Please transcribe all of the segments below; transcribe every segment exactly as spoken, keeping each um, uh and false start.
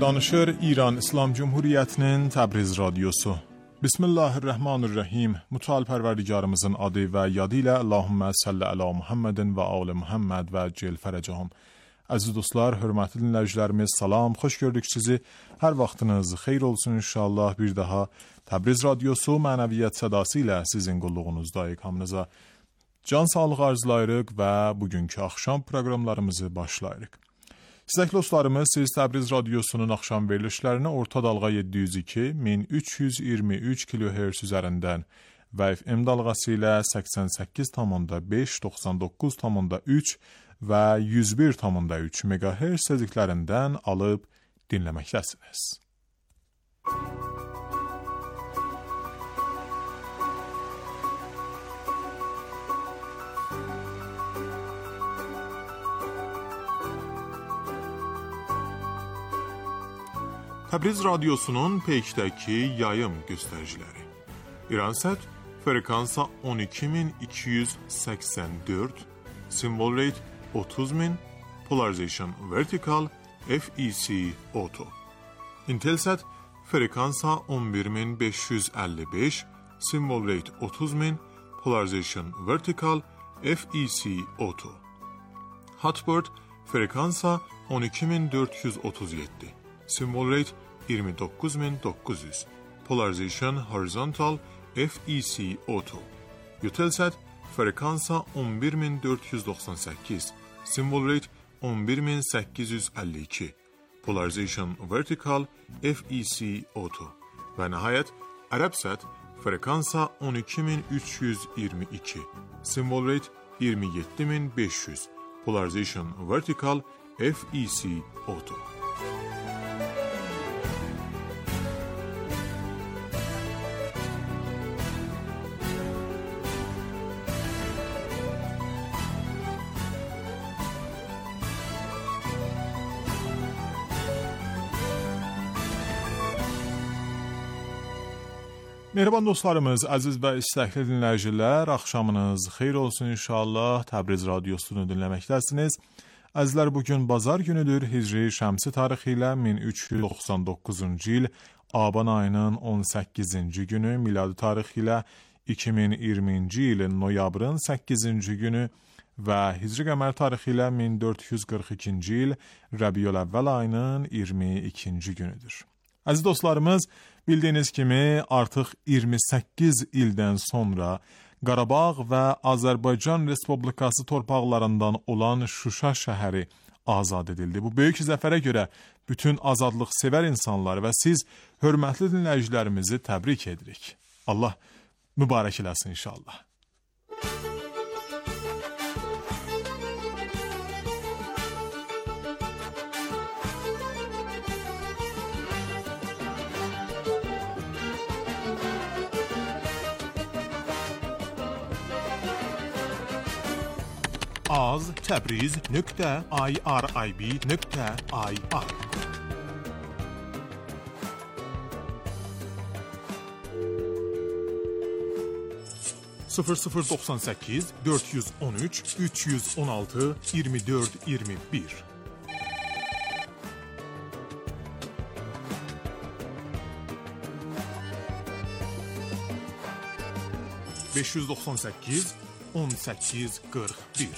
Danışır İran İslam Cumhuriyyətinin Təbriz Radyosu. Bismillahirrahmanirrahim. Müteal Pərverdigarımızın adı və yadı ilə Allahümmə salli ala Muhammedin və ali Muhammed və cel fərəcəhum. Əziz dostlar, hörmətli dinləyicilərimiz, salam, xoş gördük sizi. Hər vaxtınız xeyir olsun inşallah. Bir daha Təbriz Radyosu mənəviyyət sədası ilə sizin qulluğunuzdayıq. Hamınıza can sağlığı arzulayırıq və bugünkü axşam proqramlarımızı başlayırıq. Sizək dostlarımız, siz Təbriz Radyosunun axşam verilişlərini orta dalğa yeddi yüz iki min üç yüz iyirmi üç kilohertz üzərindən və F M dalğası ilə səksən səkkiz tam beş, doxsan doqquz tam üç və yüz bir tam üç megahertz tezliklərindən alıb dinləməkdəsiniz. Təbriz Radyosunun peykdəki yayım göstəriciləri. İransat frekansa on iki min iki yüz səksən dörd, symbol rate otuz min, polarization vertical, F E C auto. Intelsat frekansa on bir min beş yüz əlli beş, symbol rate otuz min, polarization vertical, F E C auto. Hotbird frekansa on iki min dörd yüz otuz yeddi, symbol rate iyirmi doqquz min doqquz yüz, polarization horizontal, F E C auto. Eutelsat frekansa on bir min dörd yüz doxsan səkkiz, symbol rate on bir min səkkiz yüz əlli iki, polarization vertical, F E C auto. Və nəhayət Arabsat frekansa on iki min üç yüz iyirmi iki, symbol rate iyirmi yeddi min beş yüz, polarization vertical, F E C auto. Mehriban dostlarımız, əziz və istəkli dinləyicilər, axşamınız xeyir olsun inşallah. Təbriz Radyosunu dinləməkdəsiniz. Əzizlər, bugün bazar günüdür. Hicri şəmsi tarixi ilə min üç yüz doxsan doqquzuncu il Aban ayının on səkkizinci günü, miladi tarixi ilə iki min iyirminci ilin noyabrın səkkizinci günü və Hicri qəmər tarixi ilə min dörd yüz qırx ikinci il Rəbiyül-əvvəl ayının iyirmi ikinci günüdür. Əziz dostlarımız, bildiyiniz kimi artıq iyirmi səkkiz ildən sonra Qarabağ və Azərbaycan Respublikası torpaqlarından olan Şuşa şəhəri azad edildi. Bu böyük zəfərə görə bütün azadlıq sevər insanlar və siz hörmətli dinləyicilərimizi təbrik edirik. Allah mübarək eləsin inşallah. az təbriz nöqtə irib nöqtə ir sıfır sıfır doxsan səkkiz dörd yüz on üç üç yüz on altı iyirmi dörd iyirmi bir beş yüz doxsan səkkiz on səkkiz qırx bir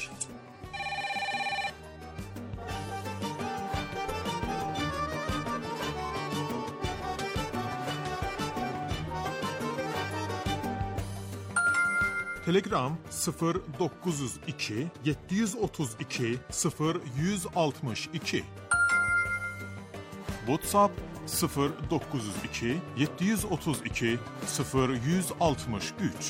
Telegram sıfır doqquz yüz iki yeddi yüz otuz iki sıfır yüz altmış iki WhatsApp sıfır doqquz yüz iki yeddi yüz otuz iki sıfır yüz altmış üç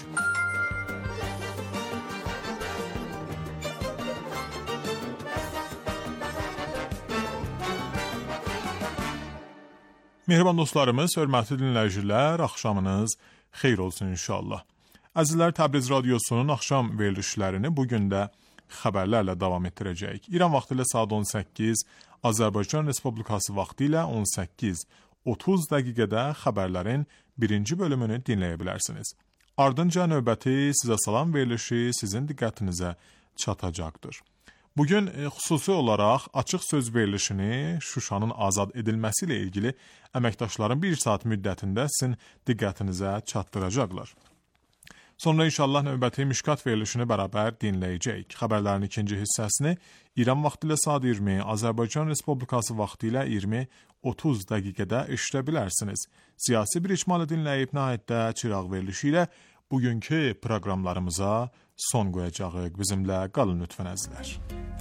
Mehriban dostlarımız, hörmətli dinləyicilər, axşamınız xeyir olsun inşallah. Əzizlər, Təbriz Radyosunun axşam verilişlərini bugün də xəbərlərlə davam etdirəcəyik. İran vaxtı ilə saat on səkkiz, Azərbaycan Respublikası vaxtı ilə on səkkiz otuz dəqiqədə xəbərlərin birinci bölümünü dinləyə bilərsiniz. Ardınca növbəti sizə salam verilişi sizin diqqətinizə çatacaqdır. Bugün e, xüsusi olaraq açıq söz verilişini Şuşanın azad edilməsi ilə ilgili əməkdaşların bir saat müddətində sizin diqqətinizə çatdıracaqlar. Sonra inşallah növbəti Mişkat verilişini bərabər dinləyəcəyik. Xəbərlərin ikinci hissəsini İran vaxtı ilə saat iyirmi, Azərbaycan Respublikası vaxtı ilə iyirmi otuz dəqiqədə eşidə bilərsiniz. Siyasi bir icmalı dinləyib nəhayətdə çıraq verilişi ilə bugünkü proqramlarımıza son qoyacağıq. Bizimlə qalın lütfən əzizlər.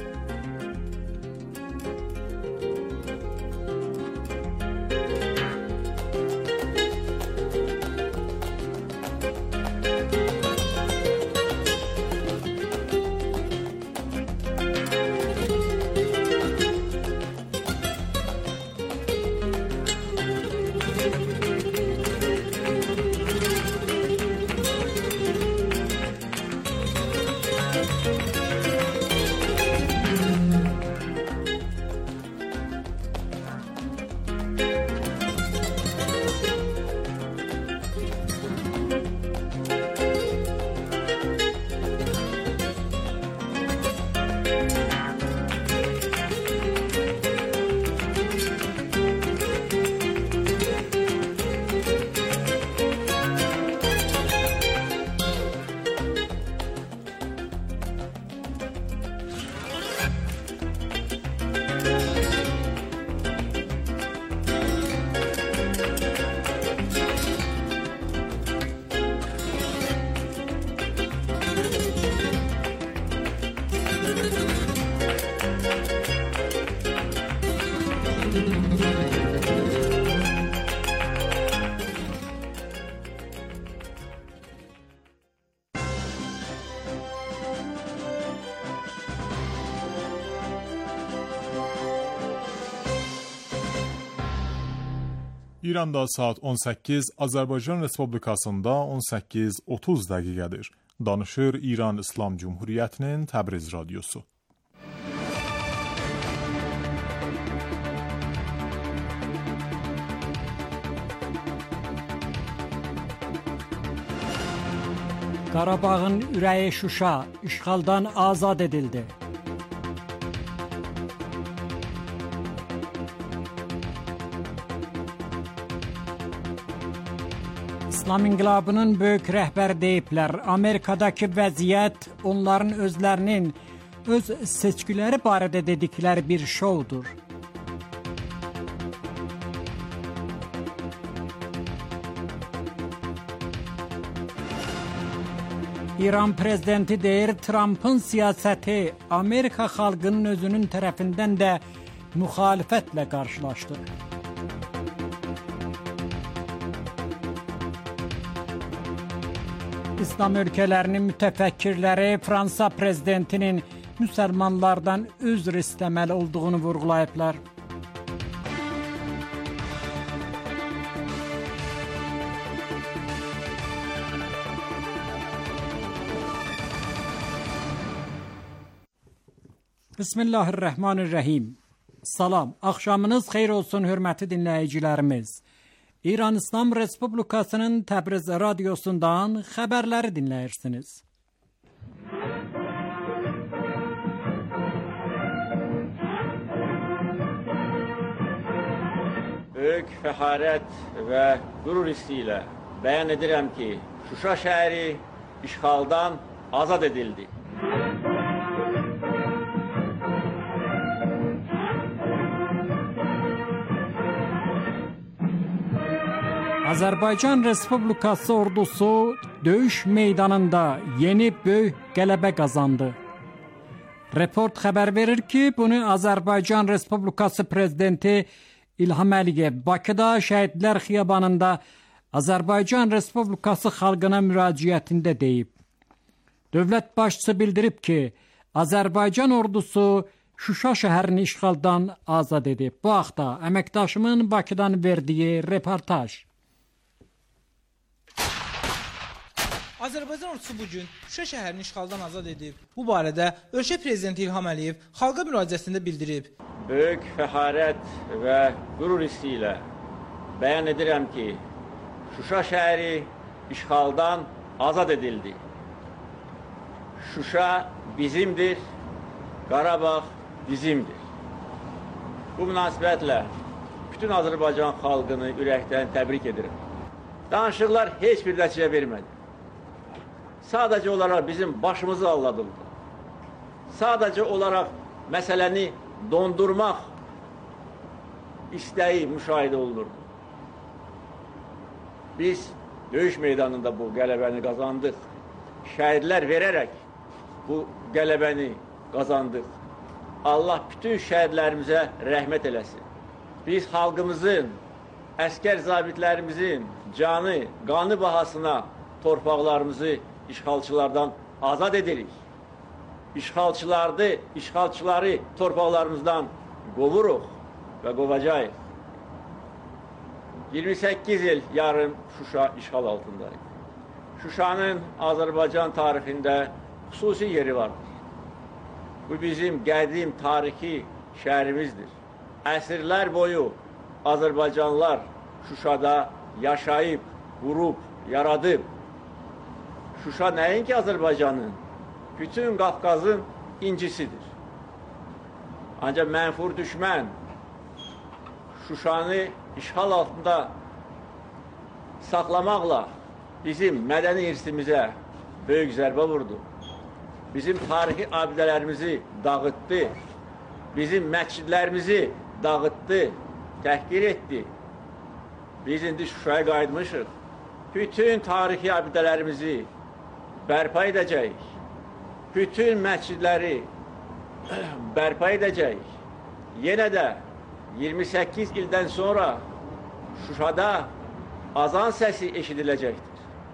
İranda saat on səkkiz, Azərbaycan Respublikasında on səkkiz otuz dəqiqədir. Danışır İran İslam Cumhuriyyətinin Təbriz radiosu. Qarabağın ürəyi Şuşa işğaldan azad edildi. İslam İnqilabının böyük rəhbəri deyiblər, Amerikadakı vəziyyət onların özlərinin öz seçkiləri barədə dedikləri bir şoudur. İran prezidenti deyir, Trump'ın siyasəti Amerika xalqının özünün tərəfindən də müxalifətlə qarşılaşdı. İslam ölkələrinin mütəfəkkirləri Fransa prezidentinin müsəlmanlardan üzr istəməli olduğunu vurğulayıblar. Bismillahirrahmanirrahim. Salam, axşamınız xeyir olsun hörmətli dinləyicilərimiz. İran İslam Respublikasının Təbriz radiosundan xəbərləri dinləyirsiniz. Böyük fəxarət və qürur hissi ilə bəyan edirəm ki, Şuşa şəhəri işğaldan azad edildi. Azərbaycan Respublikası ordusu döyüş meydanında yeni böyük qələbə qazandı. Report xəbər verir ki, bunu Azərbaycan Respublikası Prezidenti İlham Əliyev Bakıda Şəhidlər Xiyabanında Azərbaycan Respublikası xalqına müraciətində deyib. Dövlət başçısı bildirib ki, Azərbaycan ordusu Şuşa şəhərini işğaldan azad edib. Bu haqda əməkdaşımın Bakıdan verdiyi reportaj. Azərbaycan ordusu bugün Şuşa şəhərini işğaldan azad edib. Bu barədə ölkə prezidenti İlham Əliyev xalqa müraciətində bildirib. Böyük fəxarət və qürur hissi ilə bəyan edirəm ki, Şuşa şəhəri işğaldan azad edildi. Şuşa bizimdir Qarabağ bizimdir. Bu münasibətlə bütün Azərbaycan xalqını ürəkdən təbrik edirəm. Danışıqlar heç bir nəticə vermədi. Sadəcə olaraq bizim başımızı alladıldı. Sadəcə olaraq məsələni dondurmaq istəyi müşahidə olunurdu. Biz döyüş meydanında bu qələbəni qazandıq. Şəhidlər verərək bu qələbəni qazandıq. Allah bütün şəhidlərimizə rəhmət eləsin. Biz xalqımızın, əskər zabitlərimizin canı, qanı bahasına torpaqlarımızı işğalçılardan azad edirik. İşğalçıları, işğalçıları torpaqlarımızdan qovuruq və qovacağıq. iyirmi səkkiz il yarım Şuşa işğal altındaydı. Şuşanın Azərbaycan tarixində xüsusi yeri vardır. Bu bizim qədim tarixi şəhərimizdir. Əsrlər boyu Azərbaycanlılar Şuşada yaşayıb, qurub, yaradıb. Şuşa nəinki Azərbaycanın, bütün Qafqazın incisidir. Ancaq mənfur düşmən Şuşanı işğal altında saxlamaqla bizim mədəni irsimizə böyük zərbə vurdu. Bizim tarixi abidələrimizi dağıtdı. Bizim məscidlərimizi dağıtdı, təhqir etdi. Biz indi Şuşaya qayıtmışıq. Bütün tarixi abidələrimizi bərpa edəcəyik. Bütün məscidləri bərpa edəcəyik. Yenə də iyirmi səkkiz ildən sonra Şuşada azan səsi eşidiləcəkdir.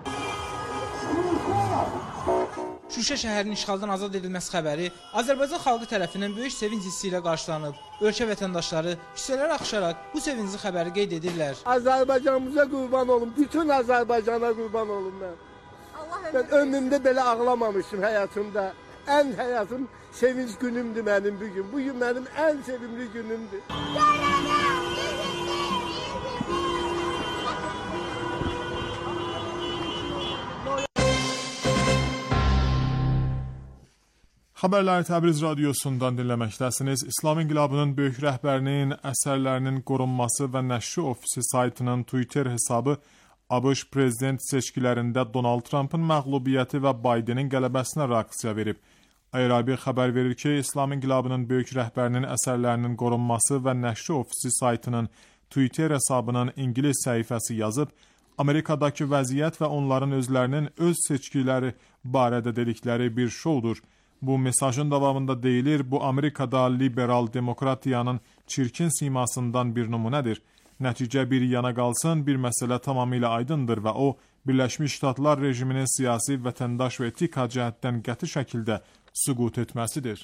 Şuşa şəhərinin işğaldan azad edilməsi xəbəri Azərbaycan xalqı tərəfindən böyük sevinc hissi ilə qarşılanıb. Ölkə vətəndaşları küçələrə axışaraq bu sevincli xəbəri qeyd edirlər. Azərbaycanımıza qurban olum, bütün Azərbaycana qurban olum mən. Ben ömrümdə belə ağlamamışım həyatımda. Ən həyatım sevinç günümdür mənim bugün. Bugün mənim ən sevimli günümdür. Xəbərləri Təbriz radiosundan dinləməkdəsiniz. İslam İnqilabının böyük rəhbərinin əsərlərinin qorunması və nəşri ofisi saytının Twitter hesabı ABŞ prezident seçkilərində Donald Trumpın məğlubiyyəti və Bidenin qələbəsinə reaksiya verib. Ayrabi xəbər verir ki, İslam İnqilabının böyük rəhbərinin əsərlərinin qorunması və nəşri ofisi saytının Twitter hesabının ingilis səhifəsi yazıb, Amerikadakı vəziyyət və onların özlərinin öz seçkiləri barədə dedikləri bir şoudur. Bu mesajın davamında deyilir, bu Amerikada liberal demokratiyanın çirkin simasından bir nümunədir. Nəticə bir yana qalsın, bir məsələ tamamilə aydındır və o, Birləşmiş Ştatlar rejiminin siyasi, vətəndaş və etika cəhətdən qəti şəkildə süqut etməsidir.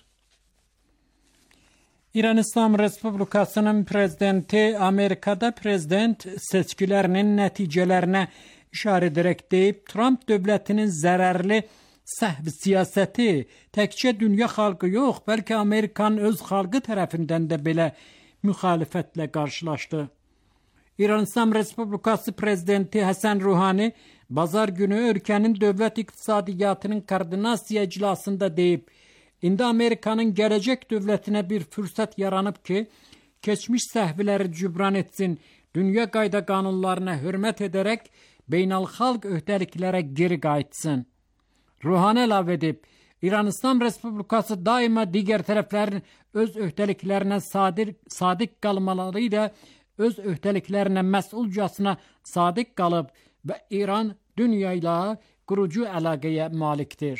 İran İslam Respublikasının prezidenti Amerikada prezident seçkilərinin nəticələrinə işarə edərək deyib, Trump dövlətinin zərərli səhv siyasəti təkcə dünya xalqı yox, bəlkə Amerikanın öz xalqı tərəfindən də belə müxalifətlə qarşılaşdı. İran İslam Respublikası prezidenti Həsən Ruhani bazar günü ölkənin dövlət iqtisadiyyatının koordinasiya iclasında deyib, indi Amerikanın gələcək dövlətinə bir fürsət yaranıb ki, keçmiş səhvləri cübran etsin, dünya qayda qanunlarına hörmət edərək beynəlxalq öhdəliklərə geri qayıtsın. Ruhani əlavə edib, İran İslam Respublikası daima digər tərəflərin öz öhdəliklərinə sadiq, sadiq qalmaları ilə öz öhdəliklərinə məsulcasına sadiq qalıb və İran dünya ilə qurucu əlaqəyə malikdir.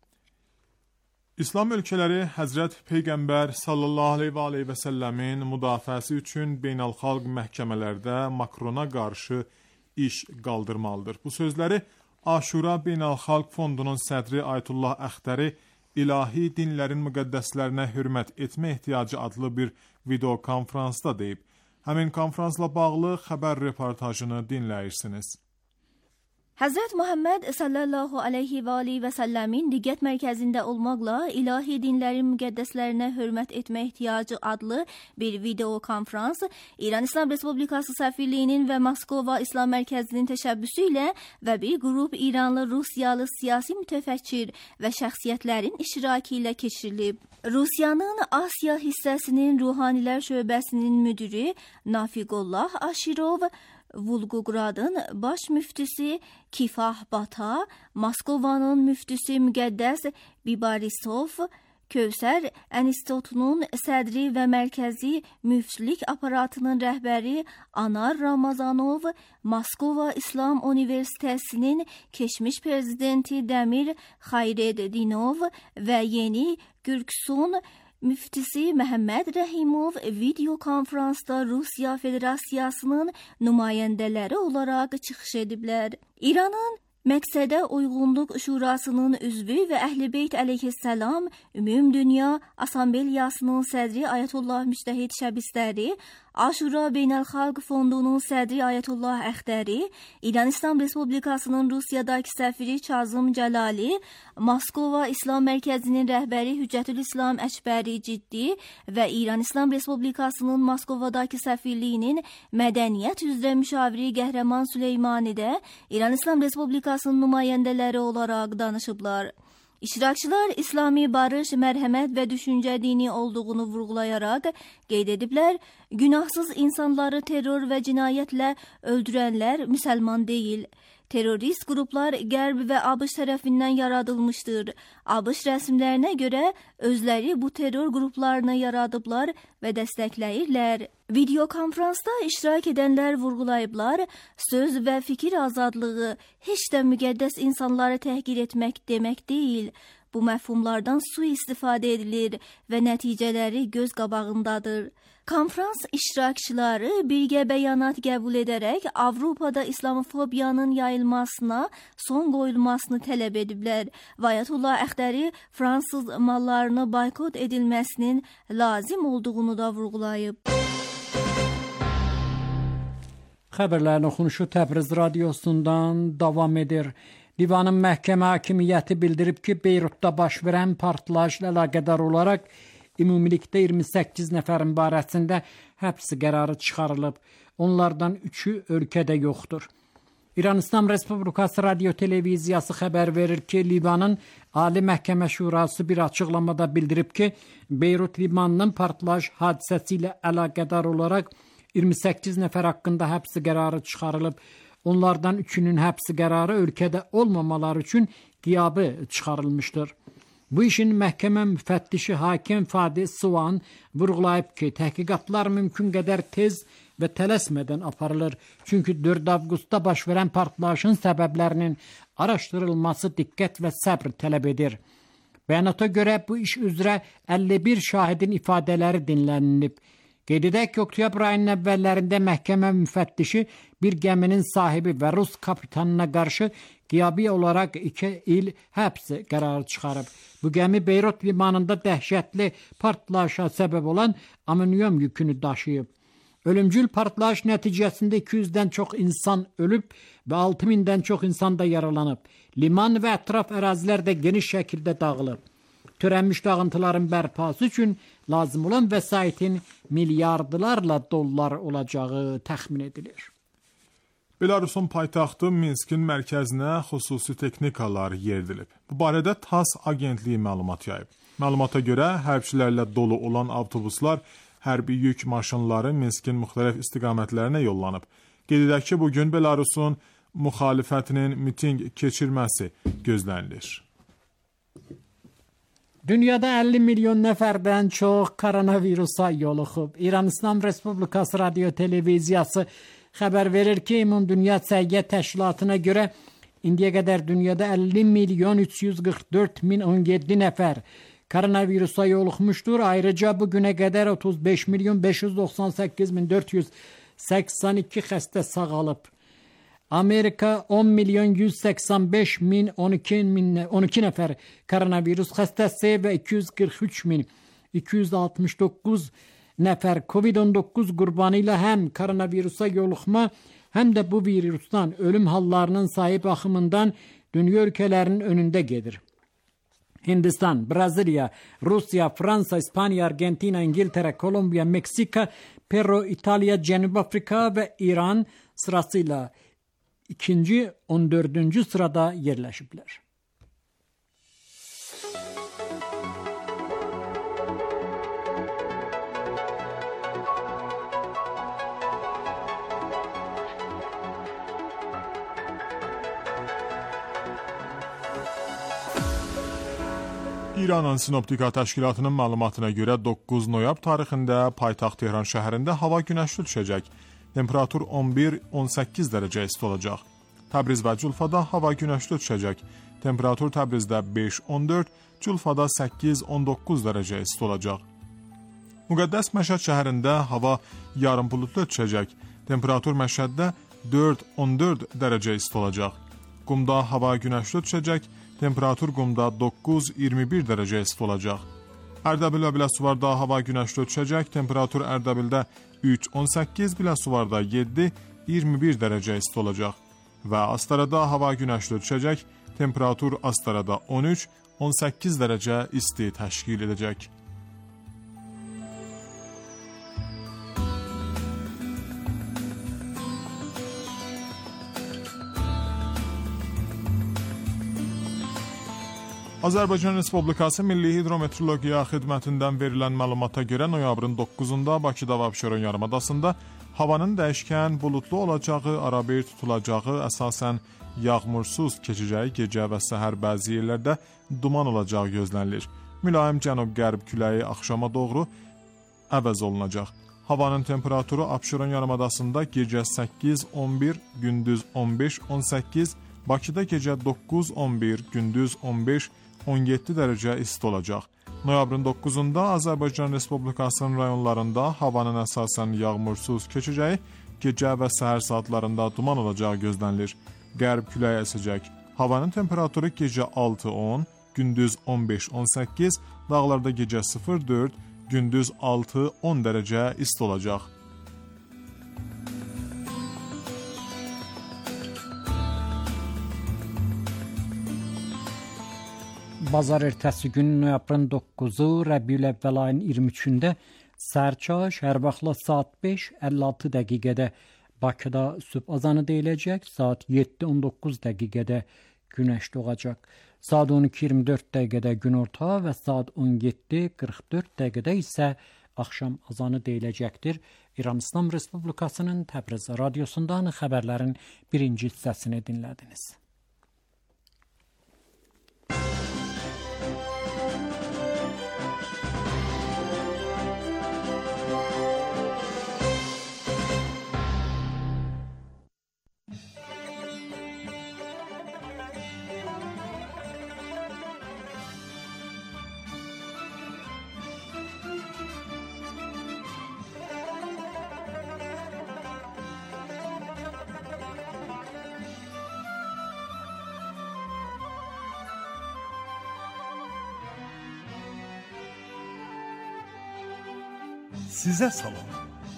İslam ölkələri Həzrət Peyğəmbər sallallahu aleyhi və aleyhi və səlləmin müdafiəsi üçün beynəlxalq məhkəmələrdə Makrona qarşı iş qaldırmalıdır. Bu sözləri Aşura Beynəlxalq Fondunun sədri Ayətullah Əxtəri İlahi dinlərin müqəddəslərinə hörmət etmə ehtiyacı adlı bir video konferansda deyib. Həmin konferansla bağlı xəbər reportajını dinləyirsiniz. Həzrət Muhammed sallallahu aleyhi və aleyhi və səlləmin diqqət mərkəzində olmaqla ilahi dinlərin müqəddəslərinə hörmət etmə ehtiyacı adlı bir video konferans İran İslam Respublikası Səfirliyinin və Moskova İslam Mərkəzinin təşəbbüsü ilə və bir qrup İranlı, Rusiyalı siyasi mütəfəkkir və şəxsiyyətlərin iştirakı ilə keçirilib. Rusiyanın Asiya hissəsinin Ruhanilər şöbəsinin müdiri Nafiqullah Aşirov, Volqogradın baş müftüsü Kifah Bata, Moskovanın müftüsü Müqəddəs Bibarisov, Kövsər İnstitutunun sədri və mərkəzi müftülük aparatının rəhbəri Anar Ramazanov, Moskova İslam Universitetinin keçmiş prezidenti Dəmir Xayreddinov və Yeni Gürksun müftisi Məhəmməd Rəhimov video konferansda Rusiya Federasiyasının nümayəndələri olaraq çıxış ediblər. İranın Məqsədə Uyğunluq Şurasının üzvü və Əhl-i-Beyt əleyhissalam Ümumdünya Assambleyasının sədri Ayətullah Müctəhid Şəbistəri, Aşura Beynəlxalq Fondunun sədri Ayətullah Əxtəri, İran İslam Respublikasının Rusiyadakı səfiri Kazım Cəlali, Moskova İslam Mərkəzinin rəhbəri Hüccətül İslam Əkbəri Ciddi və İran İslam Respublikasının Moskovadakı səfirliyinin mədəniyyət üzrə müşaviri Qəhrəman Süleymani də İran İslam Respublikasının nümayəndələri olaraq danışıblar. İştirakçılar İslami barış, mərhəmət və düşüncə dini olduğunu vurğulayaraq qeyd ediblər, günahsız insanları terror və cinayətlə öldürənlər müsəlman deyil. Terrorist qruplar Qərb və ABŞ tərəfindən yaradılmışdır. ABŞ rəsmilərinə görə özləri bu terror qruplarını yaradıblar və dəstəkləyirlər. Video konferansda iştirak edənlər vurğulayıblar, söz və fikir azadlığı heç də müqəddəs insanları təhqir etmək demək deyil. Bu məfhumlardan sui-istifadə edilir və nəticələri göz qabağındadır. Konferans iştirakçıları birgə bəyanat qəbul edərək Avropada İslamofobiyanın yayılmasına son qoyulmasını tələb ediblər. Ayətullah Əxtəri Fransız mallarını boykot edilməsinin lazım olduğunu da vurğulayıb. Xəbərlərin oxunuşu Təbriz radiosundan davam edir. Livanın məhkəmə hakimiyyəti bildirib ki, Beyrutda baş verən partlayışla əlaqədar olaraq ümumilikdə iyirmi səkkiz nəfərin barəsində həbs qərarı çıxarılıb. Onlardan üçü ölkədə yoxdur. İran İslam Respublikası Radio Televiziyası xəbər verir ki, Livanın Ali Məhkəmə Şurası bir açıqlamada bildirib ki, Beyrut limanının partlayış hadisəsi ilə əlaqədar olaraq iyirmi səkkiz nəfər haqqında həbs qərarı çıxarılıb. Onlardan üçünün həbs qərarı ölkədə olmamaları üçün qiyabı çıxarılmışdır. Bu işin məhkəmə müfəttişi hakim Fadi Suvan vurğulayıb ki, təhqiqatlar mümkün qədər tez və tələsmədən aparılır. Çünki dörd avqustda baş verən partlayışın səbəblərinin araşdırılması diqqət və səbr tələb edir. Bəyanata görə bu iş üzrə əlli bir şahidin ifadələri dinlənilib. Qeyd edək ki, oktyabr ayının əvvəllərində məhkəmə müfəttişi bir gəminin sahibi və Rus kapitanına qarşı qiyabi olaraq iki il həbs qərarı çıxarıb. Bu gəmi Beyrut limanında dəhşətli partlayışa səbəb olan amonyum yükünü daşıyıb. Ölümcül partlayış nəticəsində iki yüzdən çox insan ölüb və altı mindən çox insan da yaralanıb. Liman və ətraf ərazilər də geniş şəkildə dağılıb. Törənmiş dağıntıların bərpası üçün lazım olan vəsaitin milyardlarla dollar olacağı təxmin edilir. Belarusun paytaxtı Minskin mərkəzinə xüsusi texnikalar yeridilib. Bu barədə TASS agentliyi məlumat yayıb. Məlumata görə hərbçilərlə dolu olan avtobuslar hərbi yük maşınları Minskin müxtəlif istiqamətlərinə yollanıb. Qeyd edək ki, bugün Belarusun müxalifətinin miting keçirməsi gözlənilir. Dünyada əlli milyon nəfərdən çox koronavirusa yoluxub. İran İslam Respublikası Radio Televiziyası xəbər verir ki, Ümumdünya Səhiyyə Təşkilatına görə indiyə qədər dünyada əlli milyon üç yüz qırx dörd min on yeddi nəfər koronavirusa yoluxmuşdur. Ayrıca bu günə qədər otuz beş milyon beş yüz doxsan səkkiz min dörd yüz səksən iki xəstə sağalıb. Amerika on milyon yüz səksən beş min on iki nəfər koronavirus xəstəsi və iki yüz qırx üç min iki yüz altmış doqquz nəfər kovid on doqquz qurbanı ilə həm koronavirusa yoluxma, həm də bu virusdan ölüm hallarının sayı baxımından dünya ölkələrinin önündə gedir. Hindistan, Braziliya, Rusiya, Fransa, İspanya, Argentina, İngiltere, Kolombiya, Meksika, Peru, İtalya, Cənubi Afrika və İran sırasıyla ikinci, on dördüncü sırada yerləşiblər. İranın Sinoptika Təşkilatının məlumatına görə doqquz noyabr tarixində paytaxt Tehran şəhərində hava günəşli düşəcək. Temperatur on bir on səkkiz dərəcə isti olacaq. Təbriz və Culfada hava günəşli düşəcək. Temperatur Təbrizdə beş on dörd, Culfada səkkiz on doqquz dərəcə isti olacaq. Müqəddəs Məşəd şəhərində hava yarım buludlu düşəcək. Temperatur Məşəddə dörd on dörd dərəcə isti olacaq. Qumda hava günəşli düşəcək. Temperatur Qumda doqquz iyirmi bir dərəcə isti olacaq. Ərdəbil və Biləsuvarda hava günəşli düşəcək. Temperatur Ərdəbildə üç on səkkiz, Biləsuvarda yeddi iyirmi bir dərəcə isti olacaq. Və Astarada hava günəşli düşəcək. Temperatur Astarada on üç on səkkiz dərəcə isti təşkil edəcək. Azərbaycan Respublikası Milli Hidrometeorologiya Xidmətindən verilən məlumata görə noyabrın doqquzunda Bakıda və Abşeron yarımadasında havanın dəyişkən buludlu olacağı, arabir tutulacağı, əsasən yağmursuz keçəcəyi, gecə və səhər bəzi yerlərdə duman olacağı gözlənilir. Mülayim cənub-qərb küləyi axşama doğru əvəz olunacaq. Havanın temperaturu Abşeron yarımadasında gecə səkkiz on bir, gündüz on beş on səkkiz, Bakıda gecə doqquz on bir, gündüz on beş on yeddi dərəcə isti olacaq. Noyabrın doqquzunda Azərbaycan Respublikasının rayonlarında havanın əsasən yağmursuz keçəcəyi, gecə və səhər saatlarında duman olacağı gözlənilir. Qərb küləyi əsəcək. Havanın temperaturu gecə altı on, gündüz on beş on səkkiz, dağlarda gecə sıfır dörd, gündüz altı on dərəcə isti olacaq. Bazar ertəsi gün noyabrın doqquzu Rəbiül-Əvvəl ayının iyirmi üçündə sərçə şəhər vaxtı saat beş əlli altı dəqiqədə Bakıda sübh azanı deyiləcək, saat yeddi on doqquz dəqiqədə günəş doğacaq. Saat on iki iyirmi dörd dəqiqədə günorta və saat on yeddi qırx dörd dəqiqədə isə axşam azanı deyiləcəkdir. İran İslam Respublikasının Təbriz radiosundan xəbərlərin birinci hissəsini dinlədiniz. Sizə salam.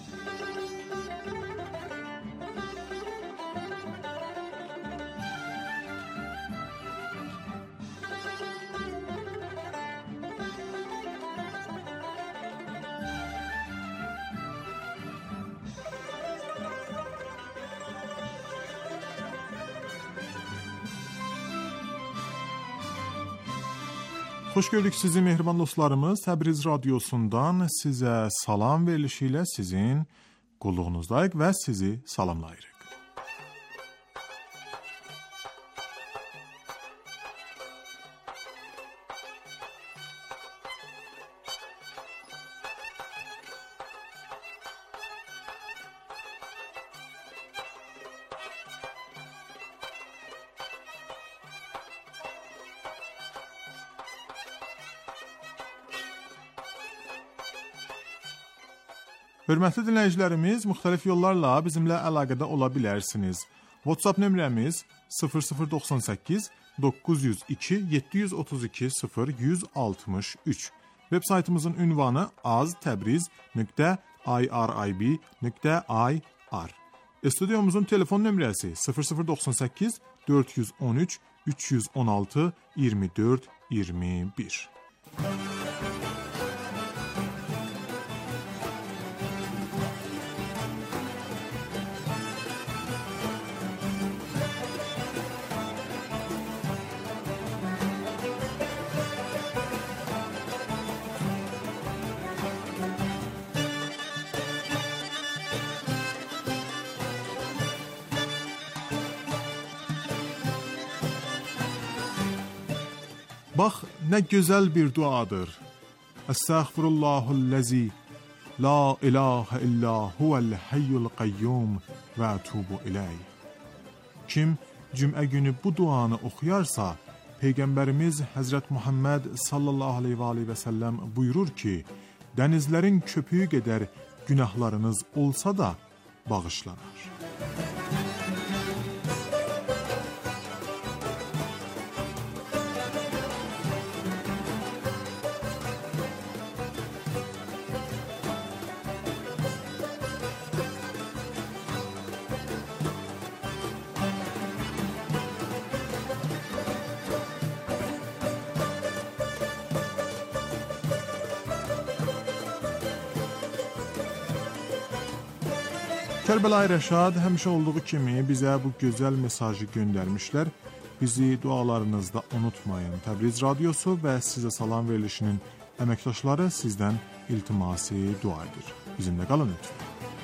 Xoş gördük sizi mehriban dostlarımız. Təbriz radiosundan sizə salam verilişi ilə sizin qulluğunuzdayıq və sizi salamlayırıq. Hörmətli dinləyicilərimiz, müxtəlif yollarla bizimlə əlaqədə ola bilərsiniz. WhatsApp nömrəmiz sıfır sıfır doxsan səkkiz doqquz yüz iki yeddi yüz otuz iki sıfır yüz altmış üç. Web saytımızın ünvanı az təbriz nöqtə irib nöqtə ir. Stüdyomuzun telefon nömrəsi sıfır sıfır doxsan səkkiz dörd yüz on üç üç yüz on altı iyirmi dörd iyirmi bir. Bax, nə gözəl bir duadır. Estağfirullahullazi la ilahe illa huvel hayyul qayyum və tubu ileyh. Kim cümə günü bu duanı oxuyarsa, Peyğəmbərimiz Həzrət Muhammed sallallahu aleyhi və aleyhi və səlləm buyurur ki, dənizlərin köpüyü qədər günahlarınız olsa da bağışlanır. Kərbəlayi Rəşad həmişə olduğu kimi bizə bu gözəl mesajı göndərmişlər. Bizi dualarınızda unutmayın. Təbriz Radyosu və sizə salam verilişinin əməkdaşları sizdən iltimasi dua edir. Bizimlə qalın lütfen.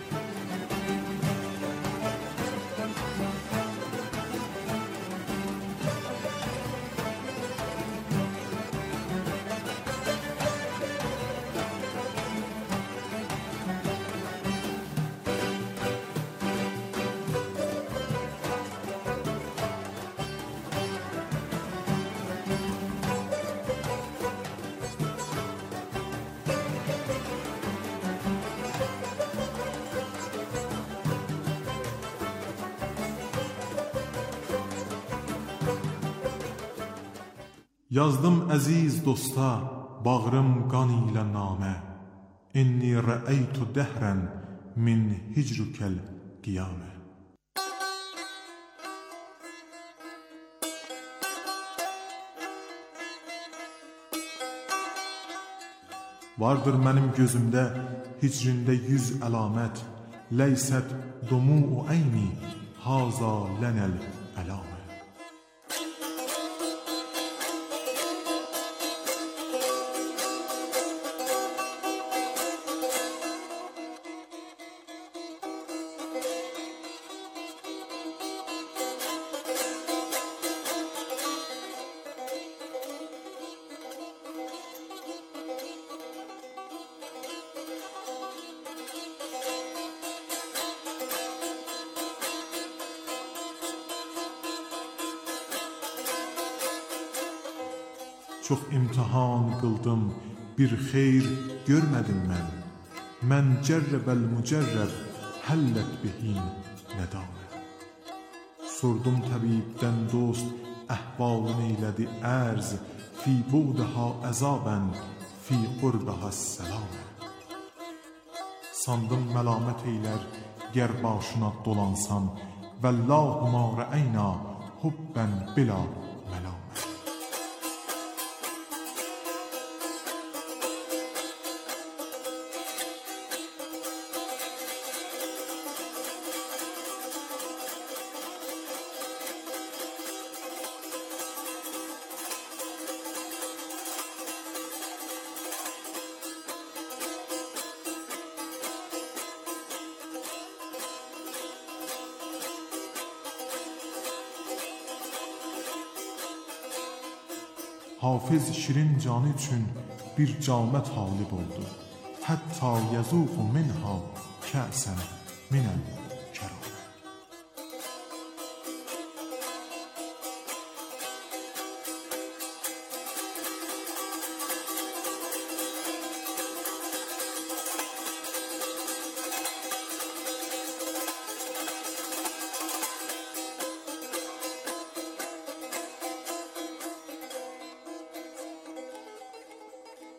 Yazdım əziz dosta, bağrım qan ilə namə. İnni rəəytu dəhrən min hicrükəl qiyamə. Vardır mənim gözümdə, hicrində yüz əlamət. Leysət domu əyni, haza lənəl əlamə. Çox imtihan qıldım, bir xeyr görmədim mən. Mən cərrəbəl mücərrəb, həllət bihin nədamə. Sordum təbibdən dost, əhvalın eylədi ərz. Fi buğdəha əzabən, fi qurbəhə səlamə. Sandım məlamət eylər, gər başına dolansam. Vəllahu ma rəəyna, hubbən bila məlamə. Hafiz şirin canı üçün bir camə talib oldu. Hətta yazuqu minha kəsən minəl kəramə.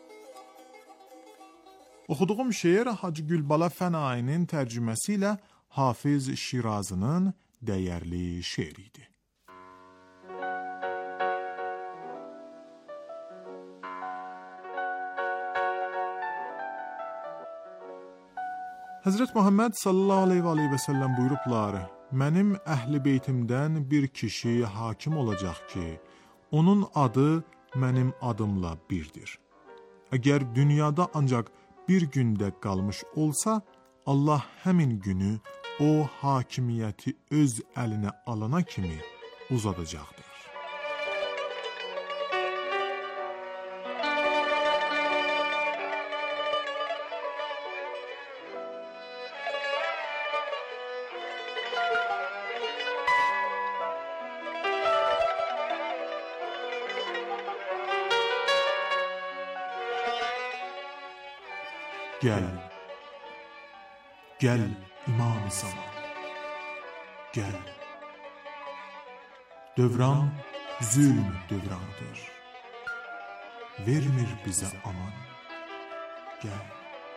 Oxuduğum şeir Hacı Gülbala Fənayinin tərcüməsi ilə Hafiz Şirazının değerli şiiriydi. Hazret Muhammed sallallahu aleyhi ve aleyhi ve sellem buyurublar, mənim əhl-i beytimdən bir kişi hakim olacaq ki, onun adı mənim adımla birdir. Əgər dünyada ancaq bir gündə qalmış olsa, Allah həmin günü o hakimiyyəti öz əlinə alana kimi uzadacaqdır. Gel, gel İmam-ı Zaman, gel. Dövran zulm dövrandır, vermir bize aman, gel.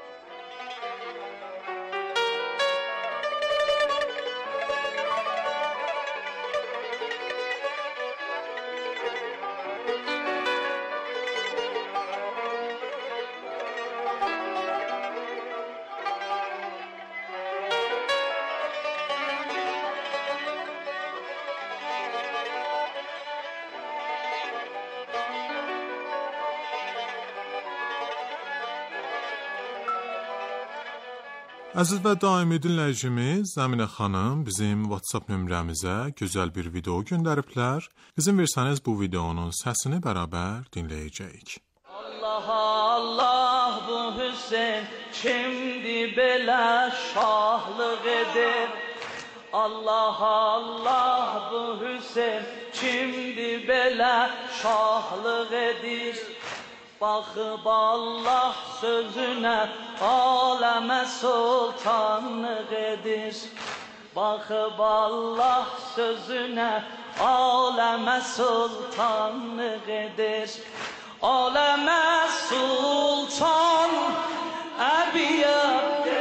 Əziz və daimi dinləyicimiz Əminə xanım bizim WhatsApp nömrəmizə gözəl bir video göndəriblər. İzin versəniz bu videonun səsini bərabər dinləyəcəyik. Allah Allah bu Hüseyin kimdi belə şahlıq edir. Allah Allah bu Hüseyin kimdi belə şahlıq edir. Baxıb Allah sözünə aləmə sultanlıq edir. Baxıb Allah sözünə aləmə sultanlıq edir. Aləmə sultan əbiyyət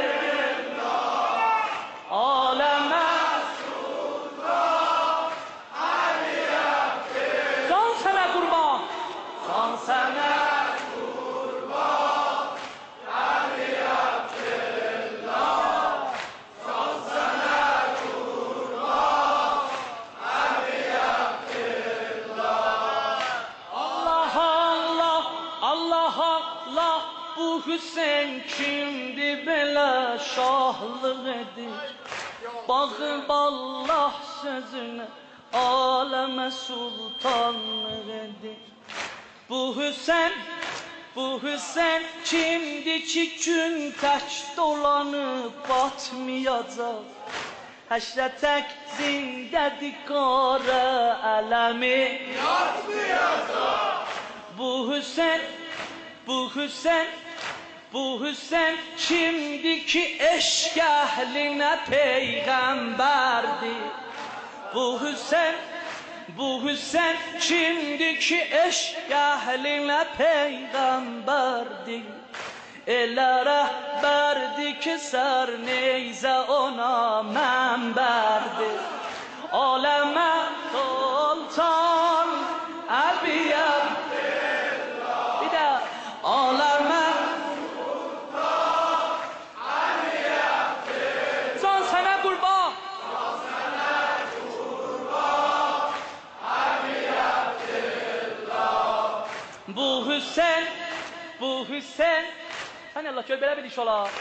aləmə sultan əbiyyət can sənə qurban, can sənə Hüseyin kimdi belə şahlıq edir. Baxıb Allah sözünə aləmə sultanlıq edir. Bu Hüseyin, bu Hüseyin kimdi ki gün tək dolanıb batmayacaq. Həşrə tək zindədir qara ələmi yatmayacaq. Bu Hüseyin, bu Hüseyin Bu Hüseyin kimdi ki eşq əhlinə peyğəmbərdir. Bu Hüseyin, bu Hüseyin kimdi ki eşq əhlinə peyğəmbərdir. Elə rəhbərdir ki sər neyzə ona mənbərdir. Aləmə sultan əbiyyət bir də aləmə Hüseyin, bu Hüseyin Hani Allah şöyle belə bir iş ola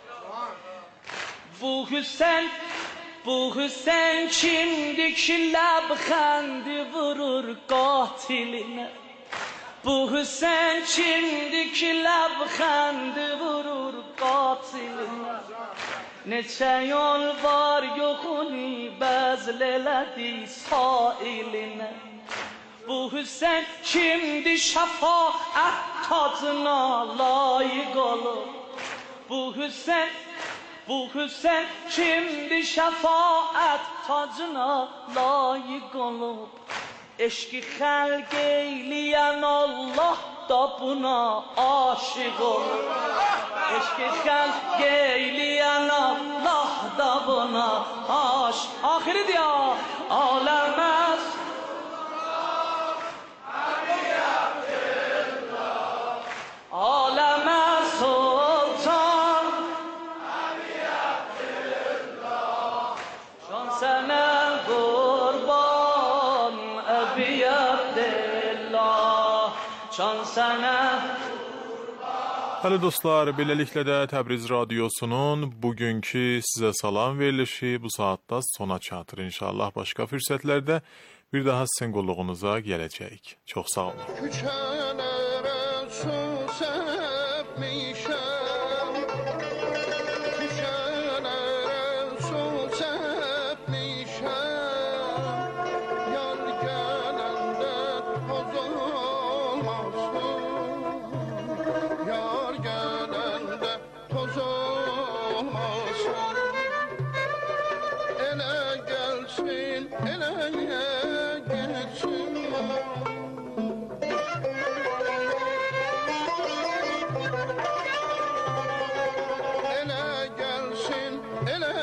Bu Hüseyin, bu Hüseyin kimdi ki ləbxəndi vurur qatilinə Bu Hüseyin kimdi ki ləbxəndi vurur qatilinə Neçə yol var yoxuni bəzl elədi sailinə Bu Hüseyin kimdi şəfaət tacına layiq olur Bu Hüseyin, bu Hüseyin kimdi şəfaət tacına layiq olur Eşqi xəlq eyləyən Allah da buna aşiq olur Eşqi xəlq eyləyən Allah da buna aş Ahiri diya alemez alemez sultan şan sana kurban Ebi Abdillah şan sana. Hələ dostlar, beləliklə də Təbriz Radiosunun bugünkü sizə salam verilişi bu saatda sona çatır. İnşallah başqa fürsətlərdə bir daha sizin qulluğunuza gələcəyik. Çox sağ olun. Küçələrə su səpmişəm, küçələrə su səpmişəm, yar gələndə toz olmasın, yar gələndə toz olmasın, elə gəlsin, elə geçsin. Ele gelsin, ele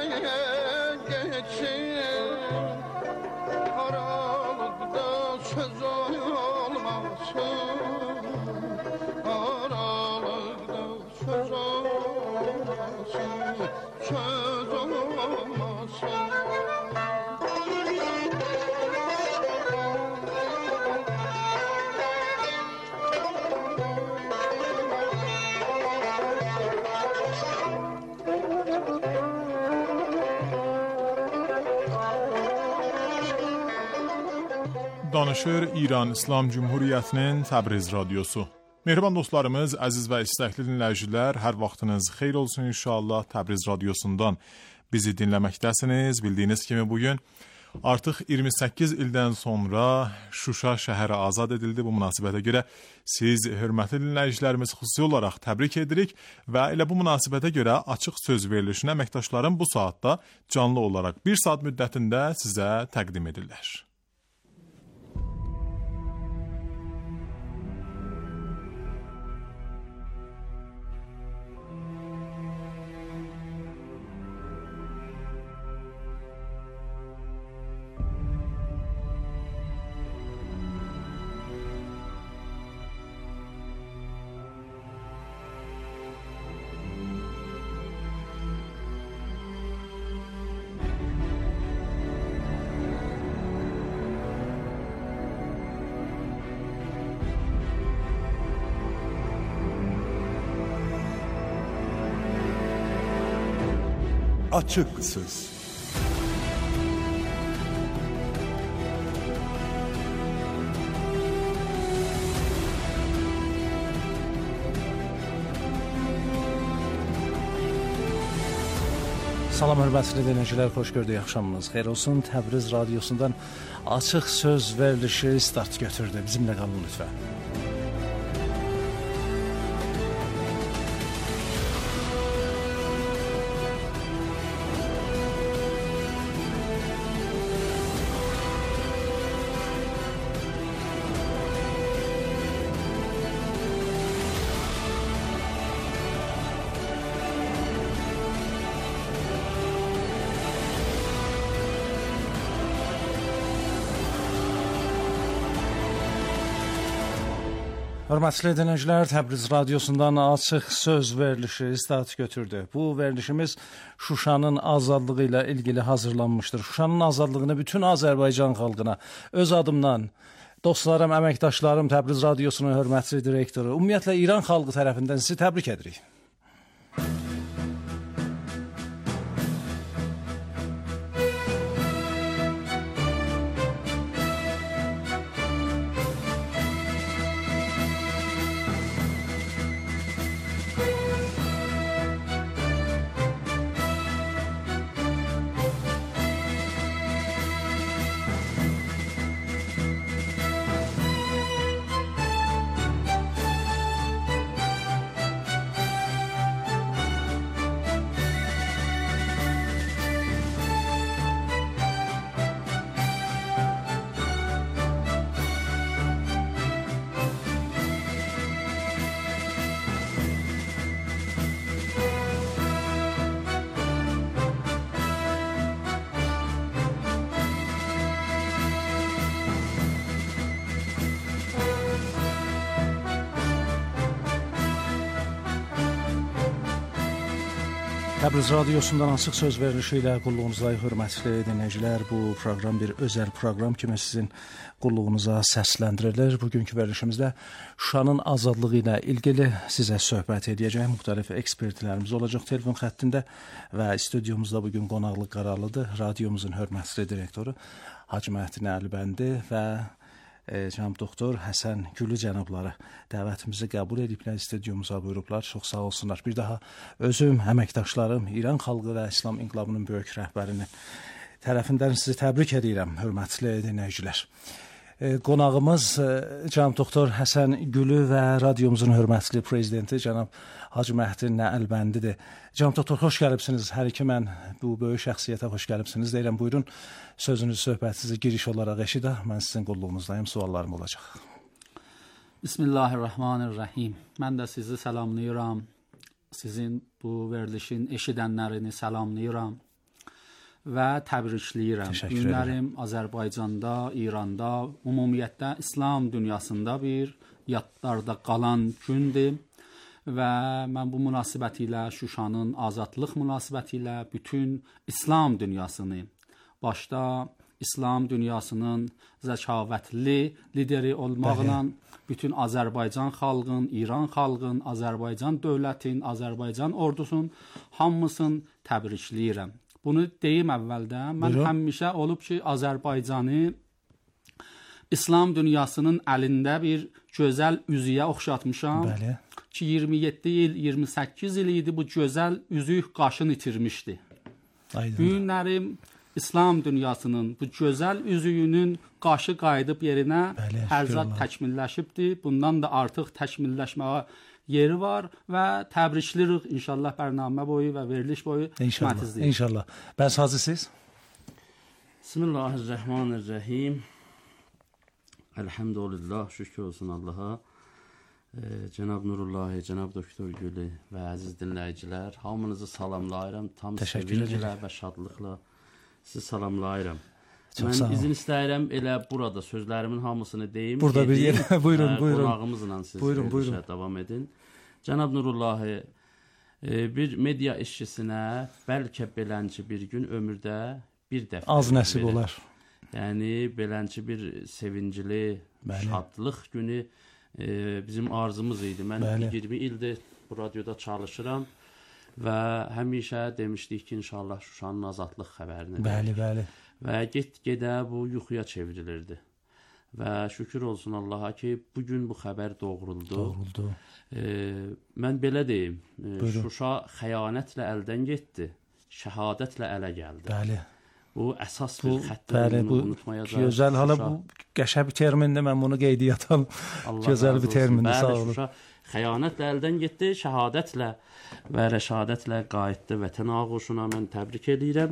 geçsin. Aralıkta söz olmasın, aralıkta söz olmasın, söz olmasın. Danışır İran İslam Cumhuriyyətinin Təbriz Radiosu. Mehriban dostlarımız, əziz və istəkli dinləyicilər, hər vaxtınız xeyir olsun inşallah. Təbriz Radiosundan bizi dinləməkdəsiniz. Bildiyiniz kimi bugün artıq iyirmi səkkiz ildən sonra Şuşa şəhəri azad edildi. Bu münasibətə görə siz, hörmətli dinləyicilərimiz, xüsusi olaraq təbrik edirik və elə bu münasibətə görə açıq söz verilişini əməkdaşlarım bu saatda canlı olaraq bir saat müddətində sizə təqdim edirlər. Açık Söz. Salam hörmətli dinləyicilər, xoş gördük, axşamınız xeyir olsun. Təbriz Radiosundan Açıq Söz verilişi start götürdü. Bizimlə qalın lütfən. Hörmətli dinləyicilər, Təbriz Radiosundan Açıq Söz verilişi start götürdü. Bu verilişimiz Şuşanın azadlığı ilə ilgili hazırlanmışdır. Şuşanın azadlığını bütün Azərbaycan xalqına öz adımdan, dostlarım, əməkdaşlarım, Təbriz Radiosunun hörmətli direktoru, ümumiyyətlə İran xalqı tərəfindən sizi təbrik edirik. Təbriz radiosundan açıq söz verilişi ilə qulluğunuzdayıq, hörmətli dinləyicilər. Bu proqram bir özəl proqram kimi sizin qulluğunuza səsləndirilir. Bugünkü verilişimizdə Şuşanın azadlığı ilə ilgili sizə söhbət edəcək müxtəlif ekspertlərimiz olacaq telefon xəttində və studiyomuzda bugün qonaqlıq qərarlıdır. Radiomuzun hörmətli direktoru Hacı Məhdin Əlibəndi və cənab doktor Həsən Gülü cənabları dəvətimizi qəbul ediblər, studiyumuza buyurublar. Çox sağ olsunlar. Bir daha özüm, əməkdaşlarım, İran xalqı və İslam inqilabının böyük rəhbərinin tərəfindən sizi təbrik edirəm, hörmətli dinləyicilər. Qonağımız cənab doktor Həsən Gülü və radiomuzun hörmətli prezidenti cənab Hacı Məhdin Əlbəndidir. Cənab doktor, xoş gəlibsiniz. Hər iki mən bu böyük şəxsiyyətə xoş gəlibsiniz deyirəm. Buyurun, sözünüzü, söhbətinizi giriş olaraq eşidə. Mən sizin qulluğunuzdayım, suallarım olacaq. Bismillahirrahmanirrahim. Mən də sizi salamlayıram. Sizin bu verilişin eşidənlərini salamlayıram və təbrikləyirəm. Günlərim Azərbaycanda, İranda, ümumiyyətlə İslam dünyasında bir yadlarda qalan gündür və mən bu münasibəti ilə Şuşanın azadlıq münasibəti ilə bütün İslam dünyasını, başda İslam dünyasının zəkavətli lideri olmaqla bütün Azərbaycan xalqın, İran xalqın, Azərbaycan dövlətin, Azərbaycan ordusunun hamısını təbrikləyirəm. Bunu deyim əvvəldə, mən Buyurun. həmişə olub ki, Azərbaycanı İslam dünyasının əlində bir gözəl üzüyə oxşatmışam. Bəli. Ki iyirmi yeddi il, iyirmi səkkiz il idi bu gözəl üzük qaşını itirmişdi. Bu günlərim İslam dünyasının bu gözəl üzüyünün qaşı qayıdıb yerinə Bəli, hər zat təkmilləşibdir. Bundan da artıq təkmilləşməyə yeri var və təbrikləyirik inşallah bərnamə boyu və veriliş boyu. İnşallah, inşallah. Bəs Hacı siz? Bismillahirrahmanirrahim. Elhamdülillah, şükür olsun Allaha. Ee, Cənab Nurullahi, Cənab Doktor Gülü və əziz dinləyicilər, hamınızı salamlayıram. Tam sevinclə və şadlıqla sizi salamlayıram. Çox mən izin istəyirəm elə burada sözlərimin hamısını deyim. Burada bir yerə, buyurun, ə, buyurun. Qonağımızla siz buyurun, buyurun. davam edin. Cənab Nurullahi, e, bir media işçisinə bəlkə belənci bir gün ömürdə bir dəfə az nəsib verir. Olar. Yəni belənci bir sevincli, Bəli. şadlıq günü e, bizim arzumuz idi. Mən Bəli. iyirmi ildir bu radioda çalışıram və həmişə demişdik ki, inşallah Şuşanın azadlıq xəbərini. Bəli, bəli. Və get-gedə bu yuxuya çevrilirdi. Və şükür olsun Allaha ki, bugün bu xəbər doğruldu. Doğruldu. E, mən belə deyim, e, Şuşa xəyanətlə əldən getdi, şəhadətlə ələ gəldi. Bəli. Bu əsas bir xəttdir, bəli, bunu unutmayacaq. Gözəl, hala bu qəşəng bir termindir, mən bunu qeydiyyatan gözəl bir termindir, sağ olun. Şuşa xəyanətlə əldən getdi, şəhadətlə və rəşadətlə qayıtdı vətən ağuşuna, mən təbrik edirəm.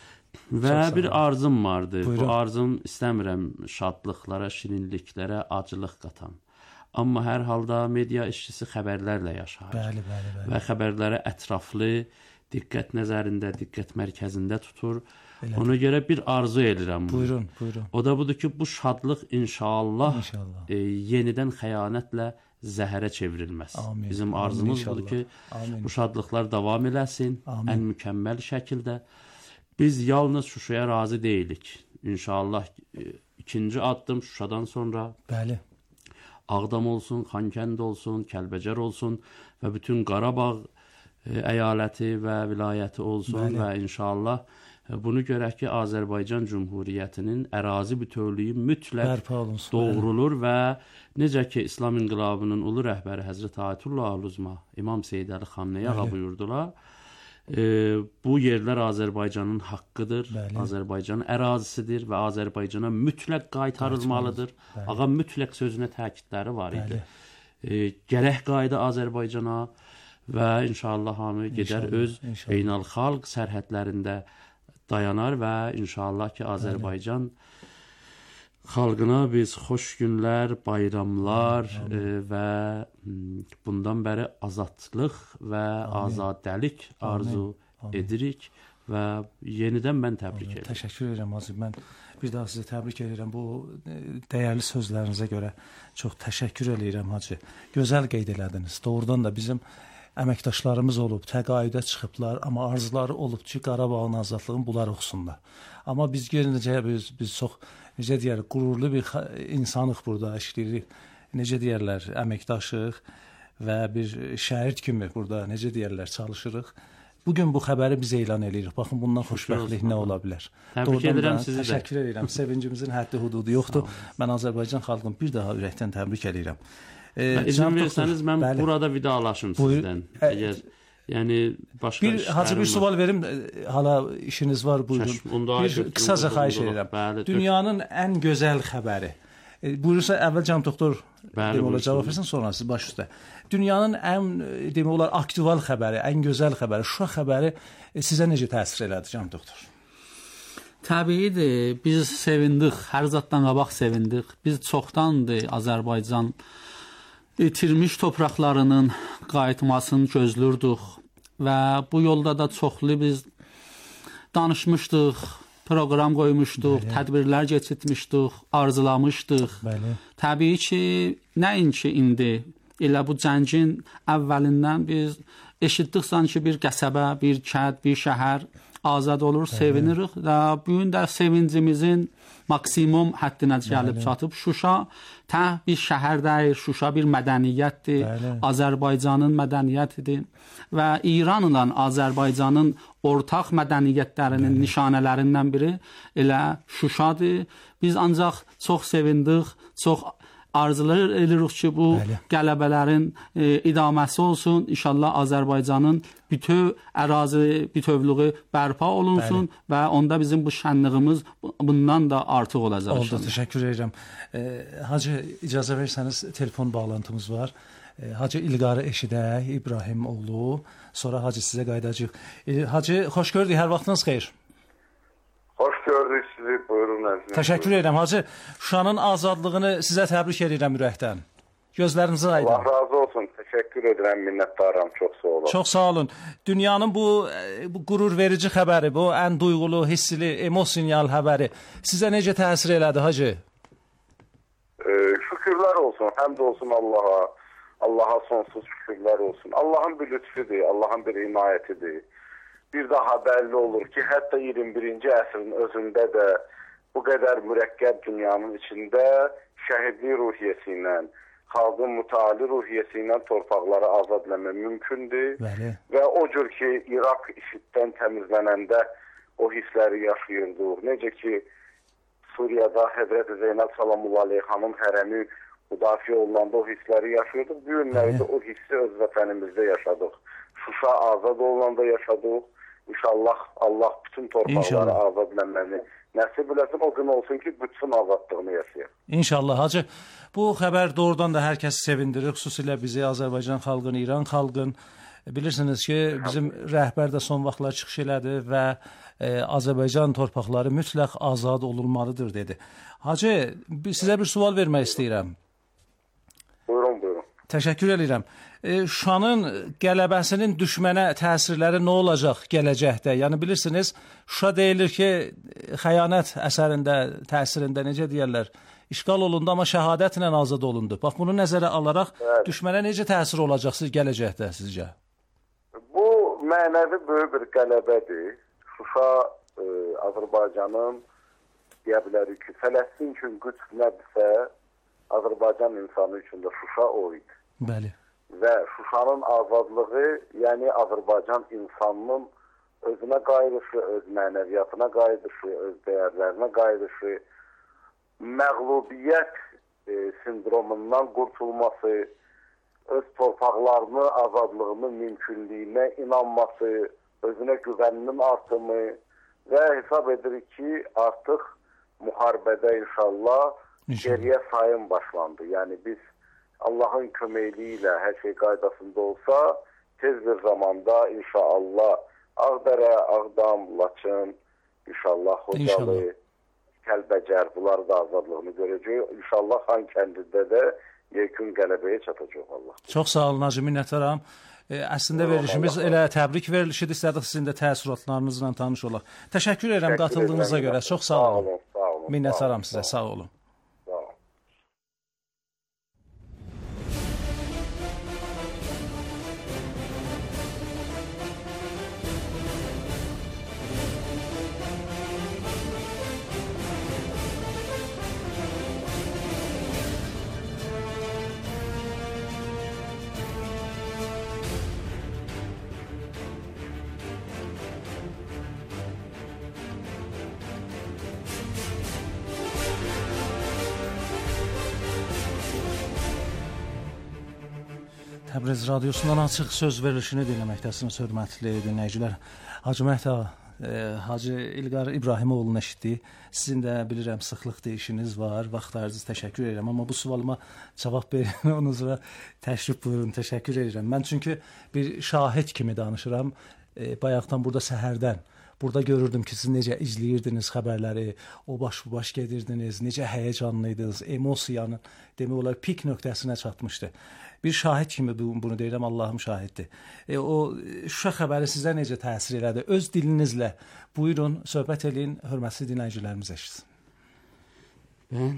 Və bir arzum vardı. Buyurun. Bu arzum istəmirəm şadlıqlara, şirinliklərə, acılıq qatan. Amma hər halda media işçisi xəbərlərlə yaşayır. Bəli, bəli, bəli. Və xəbərləri ətraflı, diqqət nəzərində, diqqət mərkəzində tutur. Elədir. Ona görə bir arzu edirəm. Buyurun, buyurun. O da budur ki, bu şadlıq inşallah, inşallah. E, yenidən xəyanətlə zəhərə çevrilməz. Amin. Bizim arzumuz Amin, budur ki, Amin. bu şadlıqlar davam eləsin, Amin. ən mükəmməl şəkildə. Biz yalnız Şuşaya razı deyilik. İnşallah e, ikinci addım Şuşadan sonra Bəli. Ağdam olsun, Xankənd olsun, Kəlbəcər olsun və bütün Qarabağ e, əyaləti və vilayəti olsun. Bəli. Və inşallah e, bunu görək ki, Azərbaycan Cümhuriyyətinin ərazi bütövlüyü mütləq doğrulur və necə ki, İslam İnqilabının ulu rəhbəri Həzrət Ayətullah Uzma, İmam Seyyid Əli Xamneyi ağa buyurdular. E, bu yerlər Azərbaycanın haqqıdır, Bəli. Azərbaycanın ərazisidir və Azərbaycana mütləq qaytarılmalıdır. Ağa mütləq sözünə təkidləri var idi. E, gərək qayıda Azərbaycana və inşallah hamı gedər inşallah, öz inşallah. beynəlxalq sərhədlərində dayanar və inşallah ki, Azərbaycan Bəli. xalqına biz xoş günlər, bayramlar e, və bundan bəri azadlıq və Amin. azadəlik arzu Amin. edirik və yenidən mən təbrik edirəm. Təşəkkür edirəm Hacı. Mən bir daha sizi təbrik edirəm. Bu dəyərli sözlərinizə görə çox təşəkkür edirəm Hacı. Gözəl qeyd elədiniz. Doğrudan da bizim əməkdaşlarımız olub, təqaüdə çıxıblar, amma arzuları olub ki, Qarabağın azadlığını bunlar oxusunlar. Amma biz necə biz, biz çox necə deyirlər, qürurlu bir insanıq burada işləyirik. Necə deyirlər, əməkdaşıq və bir şəhid kimi burada necə deyirlər, çalışırıq. Bugün bu xəbəri biz elan edirik. Baxın, bundan xoşbəxtlik nə ola bilər? Təbrik edirəm sizi də. Təşəkkür edirəm. Sevincimizin həddi hududu yoxdur. Mən Azərbaycan xalqını bir daha ürəkdən təbrik edirəm. E, İzin versəniz, mən bəli, burada vidalaşım sizdən. Əgər, yəni, başqa bir, hacı bir sual verim, hala işiniz var, buyurun. Bir qısaca xahiş edirəm. Bəli, dünyanın ən gözəl xəbəri. E, buyursa, əvvəl cənab doktor demək olar, cavab versin, sonra siz baş üstə. Dünyanın ən, demək olar, aktual xəbəri, ən gözəl xəbəri, Şuşa xəbəri e, sizə necə təsir elədi, cənab doktor? Təbiidir, biz sevindik, hər zatdan qabaq sevindik. Biz çoxdandır Azərbaycan itirmiş torpaqlarının qayıtmasını gözlürdük və bu yolda da çoxlu biz danışmışdıq, proqram qoymuşduq, bəli, tədbirlər keçirtmişdik, arzulamışdıq. Bəli. Təbii ki, nəinki indi, elə bu cəngin əvvəlindən biz eşitdik sanki bir qəsəbə, bir kənd, bir şəhər azad olur, bəli, sevinirik və bu gün də sevincimizin maksimum həddinə gəlib çatıb. Şuşa təh bir şəhər deyil, Şuşa bir mədəniyyətdir, bəli, Azərbaycanın mədəniyyətidir və İranla Azərbaycanın ortaq mədəniyyətlərinin, bəli, nişanələrindən biri elə Şuşadır. Biz ancaq çox sevindik, çox arzular edirik ki, bu bəli, qələbələrin e, idaməsi olsun. İnşallah Azərbaycanın bütöv ərazi, bütövlüğü bərpa olunsun, bəli, və onda bizim bu şənliğimiz bundan da artıq olacaq. Oldu, təşəkkür edirəm. E, Hacı, icazə versəniz, telefon bağlantımız var. E, Hacı İlqarı eşidək, İbrahim oğlu. Sonra Hacı sizə qaydacaq. E, Hacı, xoş gördük, hər vaxtınız xeyir. Xoş gördük sizi, buyurun əzizim. Təşəkkür edirəm Hacı. Şuşanın azadlığını sizə təbrik edirəm ürəkdən. Gözlərinizin aydın. Allah razı olsun. Təşəkkür edirəm, minnətdaram. Çox sağ olun. Çox sağ olun. Dünyanın bu, bu qürur verici xəbəri, bu ən duyğulu, hissli, emosional xəbəri sizə necə təsir elədi Hacı? Ee, şükürlər olsun. Həmd olsun Allaha. Allaha sonsuz şükürlər olsun. Allahın bir lütfüdür, Allahın bir inayətidir. Bir daha bəlli olur ki, hətta iyirmi birinci əsrin özündə də bu qədər mürəkkəb dünyanın içində şəhidlik ruhiyyəsi ilə, xalqın mütali ruhiyyəsi ilə torpaqları azad etmək mümkündür. Bəli. Və o cür ki, İraq işiddən təmizlənəndə o hissləri yaşayırdıq. Necə ki, Suriyada Həzrəti Zeynəb Salamullah Aleyhanın hərəmi müdafiə olunanda o hissləri yaşıyorduk. Bu günlərdə o hissi öz vətənimizdə yaşadıq. Şuşa azad olunanda yaşadıq. İnşallah Allah bütün torpaqları İnşallah. azad etməni nəsib eləsin, o gün olsun ki, bütün azadlığını yaşayır. İnşallah Hacı. Bu xəbər doğrudan da hər kəsi sevindirir, xüsusilə bizi Azərbaycan xalqını, İran xalqını. Bilirsiniz ki, bizim rəhbər də son vaxtlar çıxış elədi və e, Azərbaycan torpaqları mütləq azad olunmalıdır dedi. Hacı, sizə bir sual vermək istəyirəm. Buyurun, buyurun. Təşəkkür edirəm. E, Şuşanın qələbəsinin düşmənə təsirləri nə olacaq gələcəkdə? Yəni bilirsiniz, Şuşa deyilir ki, xəyanət əsərində, təsirində necə deyərlər, işğal olundu, amma şəhadətlə azad olundu. Bax, bunu nəzərə alaraq evet. düşmənə necə təsir olacaq siz gələcəkdə sizcə? Bu mənəvi böyük bir qələbədir. Şuşa e, Azərbaycanın deyə bilərik ki, Fələstin üçün güc nədirsə, Azərbaycan insanı üçün də Şuşa o idi. Bəli. Və Şuşanın azadlığı, yəni Azərbaycan insanının özünə qayıdışı, öz mənəviyyatına qayıdışı, öz dəyərlərinə qayıdışı, məğlubiyyət e, sindromundan qurtulması, öz torpaqlarını, azadlığını mümkünlüyünə inanması, özünə güvəninin artımı və hesab edirik ki, artıq müharibədə inşallah geriyə sayım başlandı. Yəni biz Allahın köməkliyi ilə hər şey qaydasında olsa, tez bir zamanda inşallah Ağdərə, Ağdam, Laçın, inşallah Xocalı, Kəlbəcər, bunlar da azadlığını görəcək. İnşallah Xankəndidə də yekun qələbəyə çatacaq Allah. Çox sağ olun Hacı, minnətdaram. E, əslində verilişimiz elə təbrik verilişidir. İstədik sizin də təəssüratlarınızla tanış olaq. Təşəkkür edirəm qatıldığınıza görə. Çox sağ olun. Sağ olun, sağ olun. Minnətdaram sizə, sağ olun. Təbriz radiosundan açıq söz verilişini dinləməkdəsiniz, hörmətli dinləyicilər. Hacı Məhdi ağa, e, Hacı İlqar İbrahimoğlu'nu eşitdik. Sizin də bilirəm sıxlıq deyişiniz var. Vaxtlarınızı təşəkkür edirəm, amma bu sualıma cavab verin, onun üzrə təşrif buyurun, təşəkkür edirəm. Mən çünki bir şahid kimi danışıram. E, bayaqdan burada səhərdən burada görürdüm ki, siz necə izləyirdiniz xəbərləri, o baş bu baş gedirdiniz, necə həyəcanlıydınız, emosiyanın demək olar pik nöqtəsinə çatmışdı. Bir şahid kimi bunu deyirəm, Allahım şahiddir. E, o Şuşa xəbəri sizə necə təsir elədi? Öz dilinizlə buyurun, söhbət eləyin, hörmətli dinləyicilərimiz eşitsin. Mən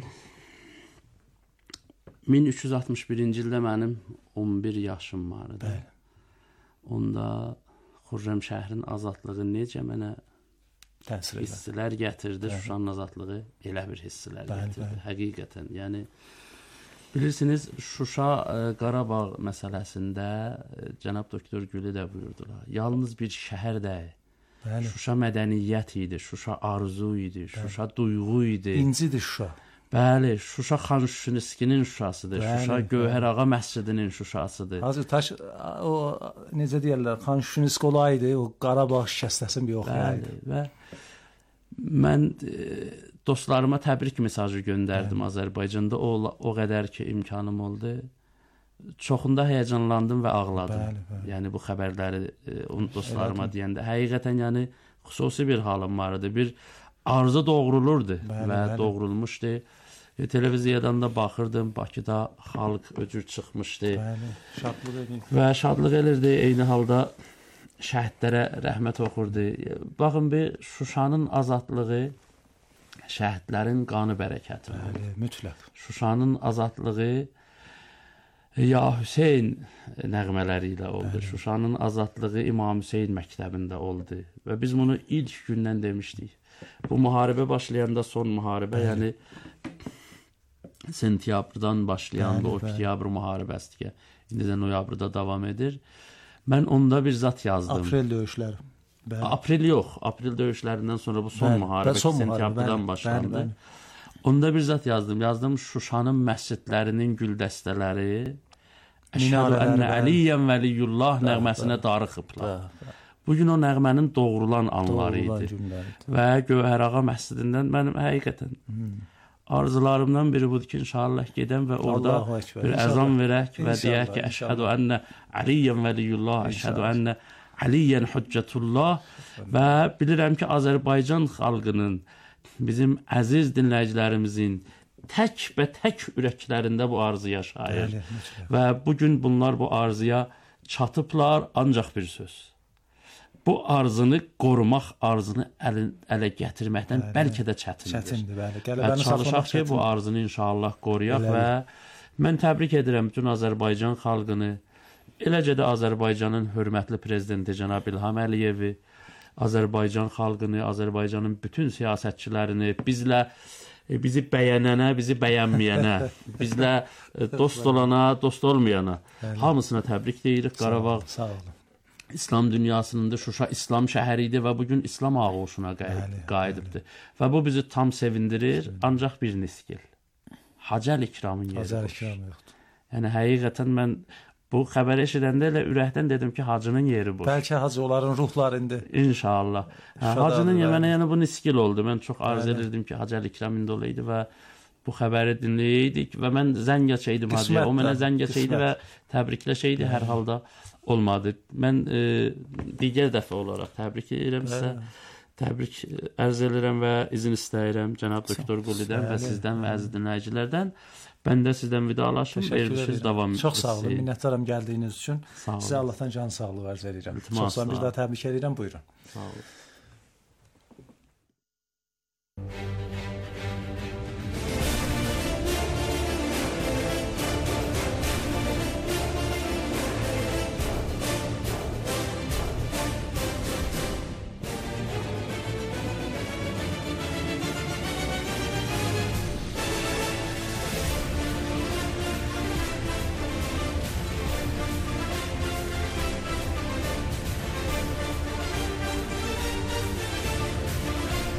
min üç yüz altmış birinci ildə mənim on bir yaşım var idi. Bəli. Onda Xürrəm şəhrin azadlığı necə mənə təsir hisslər gətirdi, bəli. Şuşanın azadlığı elə bir hisslər bəli, gətirdi. Bəli. Həqiqətən, yəni bilirsiniz, Şuşa Qarabağ məsələsində cənab doktor Gülü də buyurdular. Yalnız bir şəhər deyil. Bəli. Şuşa mədəniyyət idi, Şuşa arzu idi, bəli. Şuşa duyğu idi. İncidir Şuşa. Bəli, Şuşa Xan Şüşünüskinin Şuşasıdır. Bəli, Şuşa Gövhər Ağa məscidinin Şuşasıdır. Hazır taş o necə deyirlər, Xan Şüşünüsk olaydı, o Qarabağ şikəstəsini bir oxuyaydı. Bəli, və mən e, dostlarıma təbrik mesajı göndərdim bəli. Azərbaycanda. O, o qədər ki imkanım oldu. Çoxunda həyəcanlandım və ağladım. Bəli, bəli. Yəni bu xəbərləri e, onun dostlarıma Elədim. deyəndə həqiqətən yəni xüsusi bir halım var idi. Bir arzu doğrulurdu bəli, və bəli. doğrulmuşdu. E, televiziyadan da baxırdım, Bakıda xalq öcür çıxmışdı. Bəli, şadlıq edirdi. Və şadlıq edirdi, eyni halda şəhidlərə rəhmət oxurdu. Baxın, bir Şuşanın azadlığı şəhidlərin qanı bərəkəti. Bəli, mütləq. Şuşanın azadlığı Ya Hüseyn nəğmələri ilə oldu. Bəli. Şuşanın azadlığı İmam Hüseyn məktəbində oldu. Və biz bunu ilk gündən demişdik. Bu müharibə başlayanda son müharibə, bəli. yəni sentyabrdan başlayan bu oktyabr müharibəsidir ki, indi də noyabrda davam edir. Mən onda bir zat yazdım. Aprel döyüşləri. Bəli. Aprel yox, aprel döyüşlərindən sonra bu son bəli, müharibə son sentyabrdan bəli, başlandı. Bəli, bəli. Onda bir zat yazdım. Yazdım Şuşanın məscidlərinin güldəstələri Əşhədü ənə Əliyyən vəliyullah nəğməsinə darıxıblar. Bugün o nəğmənin doğrulan anları idi. Və Gövhər Ağa məscidindən mənim həqiqətən hmm. arzularımdan biri budur ki, inşallah gedəm və orada bir əzan verək və deyək ki, əşhədü ənə Əliyyən vəliyullah, əşhədü ənə Əliyyən hüccətullah və bilirəm ki, Azərbaycan xalqının, bizim əziz dinləyicilərimizin tək və tək ürəklərində bu arzu yaşayır. Bəli, və bugün bunlar bu arzuya çatıblar, ancaq bir söz. Bu arzunu qorumaq, arzunu ələ, ələ gətirməkdən bəli, bəlkə də çətindir. Çətindir, bəli. Və çalışaq ki, bu arzunu inşallah qoruyaq və mən təbrik edirəm bütün Azərbaycan xalqını, eləcə də Azərbaycanın hörmətli prezidenti cənab İlham Əliyevi, Azərbaycan xalqını, Azərbaycanın bütün siyasətçilərini, bizlə bizi bəyənənə, bizi bəyənməyənə, bizlə dost olana, dost olmayana bəli. Hamısına təbrik deyirik. Qarabağ sağ olun. İslam dünyasının da Şuşa İslam şəhəri idi və bugün İslam ağuşuna qayıdıbdır. Və bu bizi tam sevindirir, Sevindir. ancaq bir niskil. Hacəl ikramın yeri Hacəl ikramı yoxdur. Yəni həqiqətən mən bu xəbəri eşidəndə elə ürəkdən dedim ki, hacının yeri bu. Bəlkə hacı onların ruhlarında. İnşallah. Hə, hacının yeri yəni bu niskil oldu. Mən çox arzu edirdim ki, Hacəl ikramında olaydı və bu xəbəri dinləyəydik və mən zəng açaydım hacıya. O mənə zəng açaydı və təbrikləşəydi, hər halda olmadı. Mən e, digər dəfə olaraq təbrik edirəm sizə. Təbrik ərz edirəm və izin istəyirəm cənab doktor Qulidən və sizdən və əziz dinləyicilərdən. Mən də sizdən vidalaşım, verilişiniz davam etsin. Çox sağ olun, minnətdaram gəldiyiniz üçün. Sizə Allahdan can sağlığı arz edirəm. Çox sağ olun, bir daha təbrik edirəm, buyurun. Sağ olun.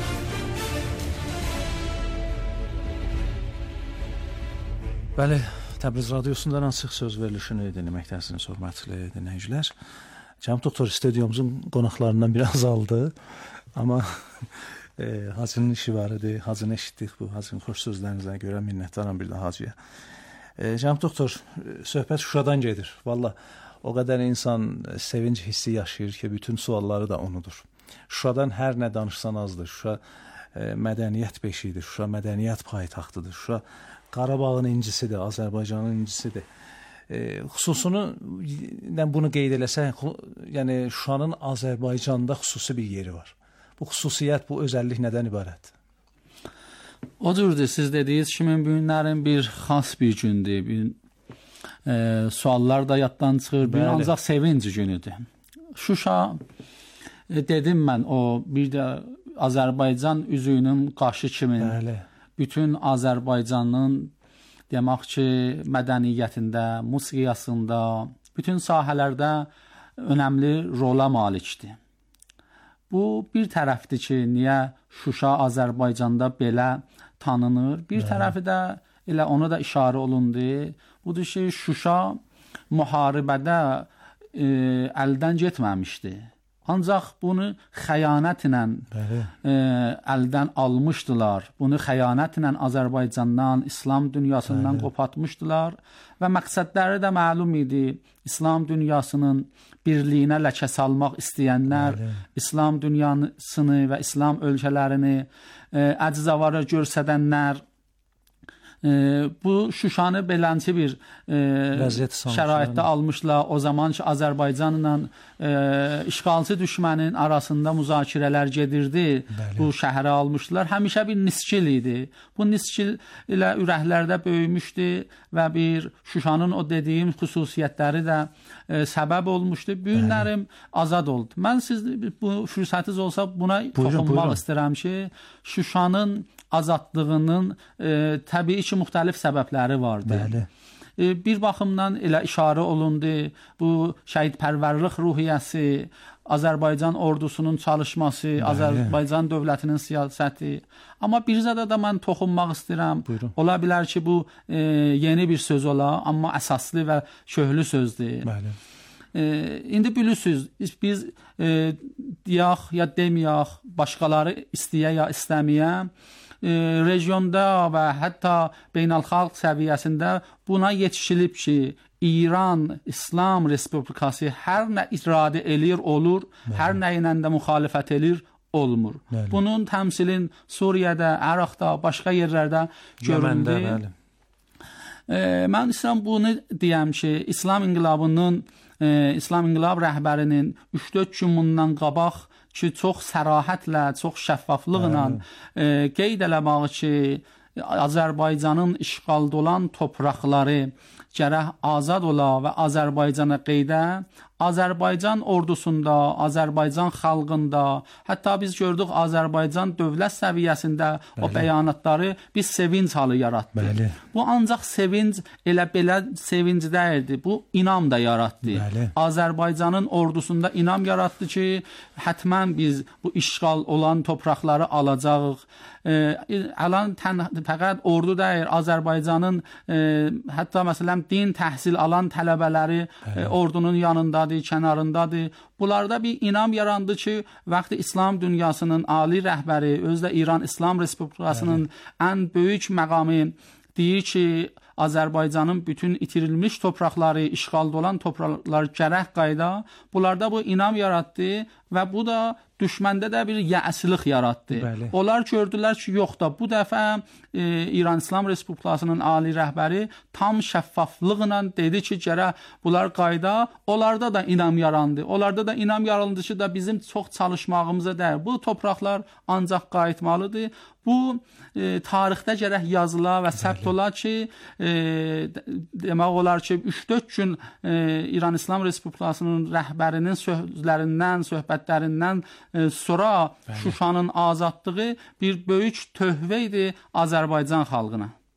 Bəli, Təbriz radiosundan Açıq Söz verilişini dinləməkdəsiniz, hörmətli dinləyicilər. Cənab doktor, studiyomuzun qonaqlarından biri azaldı, amma e, Hacının işi var idi, Hacını eşitdik bu, Hacının xoş sözlərinizə görə minnətdaram bir də Hacıya. E, Cənab doktor, söhbət Şuşadan gedir. Valla o qədər insan sevinç hissi yaşayır ki, bütün sualları da unudur. Şuşadan hər nə danışsan azdır. Şuşa e, mədəniyyət beşiyidir, Şuşa mədəniyyət paytaxtıdır, Şuşa Qarabağın incisidir, Azərbaycanın incisidir. E, xüsusunu, bunu qeyd eləsək, yəni Şuşanın Azərbaycanda xüsusi bir yeri var. Bu xüsusiyyət, bu özəllik nədən ibarətdir? O cürdür, siz dediyiniz kimi bu günlərin bir xas bir gündür. Bir, e, suallar da yaddan çıxır, bir ancaq sevinci günüdür. Şuşa, e, dedim mən, o bir də Azərbaycan üzüyünün qaşı kimi Bəli. Bütün Azərbaycanın demək ki, mədəniyyətində, musiqiyasında, bütün sahələrdə önəmli rola malikdir. Bu bir tərəfdir ki, niyə Şuşa Azərbaycanda belə tanınır. Bir Bəli. Tərəfi də elə ona da işarə olundu. Budur ki, Şuşa müharibədə e, əldən getməmişdi. Ancaq bunu xəyanətlə e, əldən almışdılar. Bunu xəyanətlə Azərbaycandan, İslam dünyasından Bəli. Qopatmışdılar və məqsədləri də məlum idi. İslam dünyasının birliyinə ləkə salmaq istəyənlər, Bəli. İslam dünyasını və İslam ölkələrini e, əczavara görsədənlər, E, bu Şuşanı beləncə bir e, şəraitdə almışlar. O zaman ki, Azərbaycanla e, işğalçı düşmənin arasında müzakirələr gedirdi. Bəli. Bu şəhərə almışlar. Həmişə bir niskil idi. Bu niskil ilə ürəklərdə böyümüşdü və bir Şuşanın o dediyim xüsusiyyətləri də e, səbəb olmuşdu. Bu günlərim azad oldu. Mən siz bu fürsətiniz olsa buna toxunmaq istəyirəm ki, Şuşanın azadlığının e, təbii ki, müxtəlif səbəbləri vardı. Bəli. E, bir baxımdan elə işarə olundu, bu şəhidpərvərlik ruhiyyəsi, Azərbaycan ordusunun çalışması, Bəli. Azərbaycan dövlətinin siyasəti. Amma bir zədə də mən toxunmaq istəyirəm. Buyurun. Ola bilər ki, bu e, yeni bir söz ola, amma əsaslı və köhlü sözdür. Bəli. E, indi bilirsiniz, biz e, deyək ya deməyək, başqaları istəyə ya istəməyə, E, regionda və hətta beynəlxalq səviyyəsində buna yetişilib ki, İran İslam Respublikası hər nə iradə eləyir olur, Bəli. Hər nə ilə də müxalifət eləyir olmur. Bəli. Bunun təmsilin Suriyədə, Əraqda, başqa yerlərdə görüldü. E, mən istəyirəm bunu deyəm ki, İslam inqilabının, e, İslam inqilab rəhbərinin üç dörd gün bundan qabaq ki, çox sərahətlə, çox şəffaflıqla e, qeyd eləmək ki, Azərbaycanın işğalda olan torpaqları gərək azad ola və Azərbaycana qeydə, Azərbaycan ordusunda, Azərbaycan xalqında, hətta biz gördük Azərbaycan dövlət səviyyəsində Bəli. O bəyanatları biz sevinç halı yaratdı. Bəli. Bu ancaq sevinç elə belə sevinç deyildi. Bu inam da yaratdı. Bəli. Azərbaycanın ordusunda inam yaratdı ki, hətmən biz bu işğal olan torpaqları alacağıq. Alan fəqət ordu deyil, Azərbaycanın e, hətta məsələn din təhsil alan tələbələri e, ordunun yanındadır, kənarındadır. Bunlarda bir inam yarandı ki, vaxtı İslam dünyasının ali rəhbəri, özdə İran İslam Respublikasının Bəli. Ən böyük məqamı deyir ki, Azərbaycanın bütün itirilmiş torpaqları, işğalda olan torpaqları gərək qayda. Bunlarda bu inam yaratdı və bu da düşməndə də bir yəslilik yaratdı. Bəli. Onlar gördülər ki, yox da bu dəfə e, İran İslam Respublikasının ali rəhbəri tam şəffaflıqla dedi ki, gərək bunlar qayda. Onlarda da inam yarandı. Onlarda da inam yarandı ki, da bizim çox çalışmağımıza dəyər. Bu torpaqlar ancaq qayıtmalıdır. Bu e, tarixdə gərək yazıla və səbt ola ki, e, demək olar ki, üç dörd gün e, İran İslam Respublikasının rəhbərinin sözlərindən, söhbətlərindən e, sonra Bəli. Şuşanın azadlığı bir böyük töhvə idi Azərbaycan xalqına.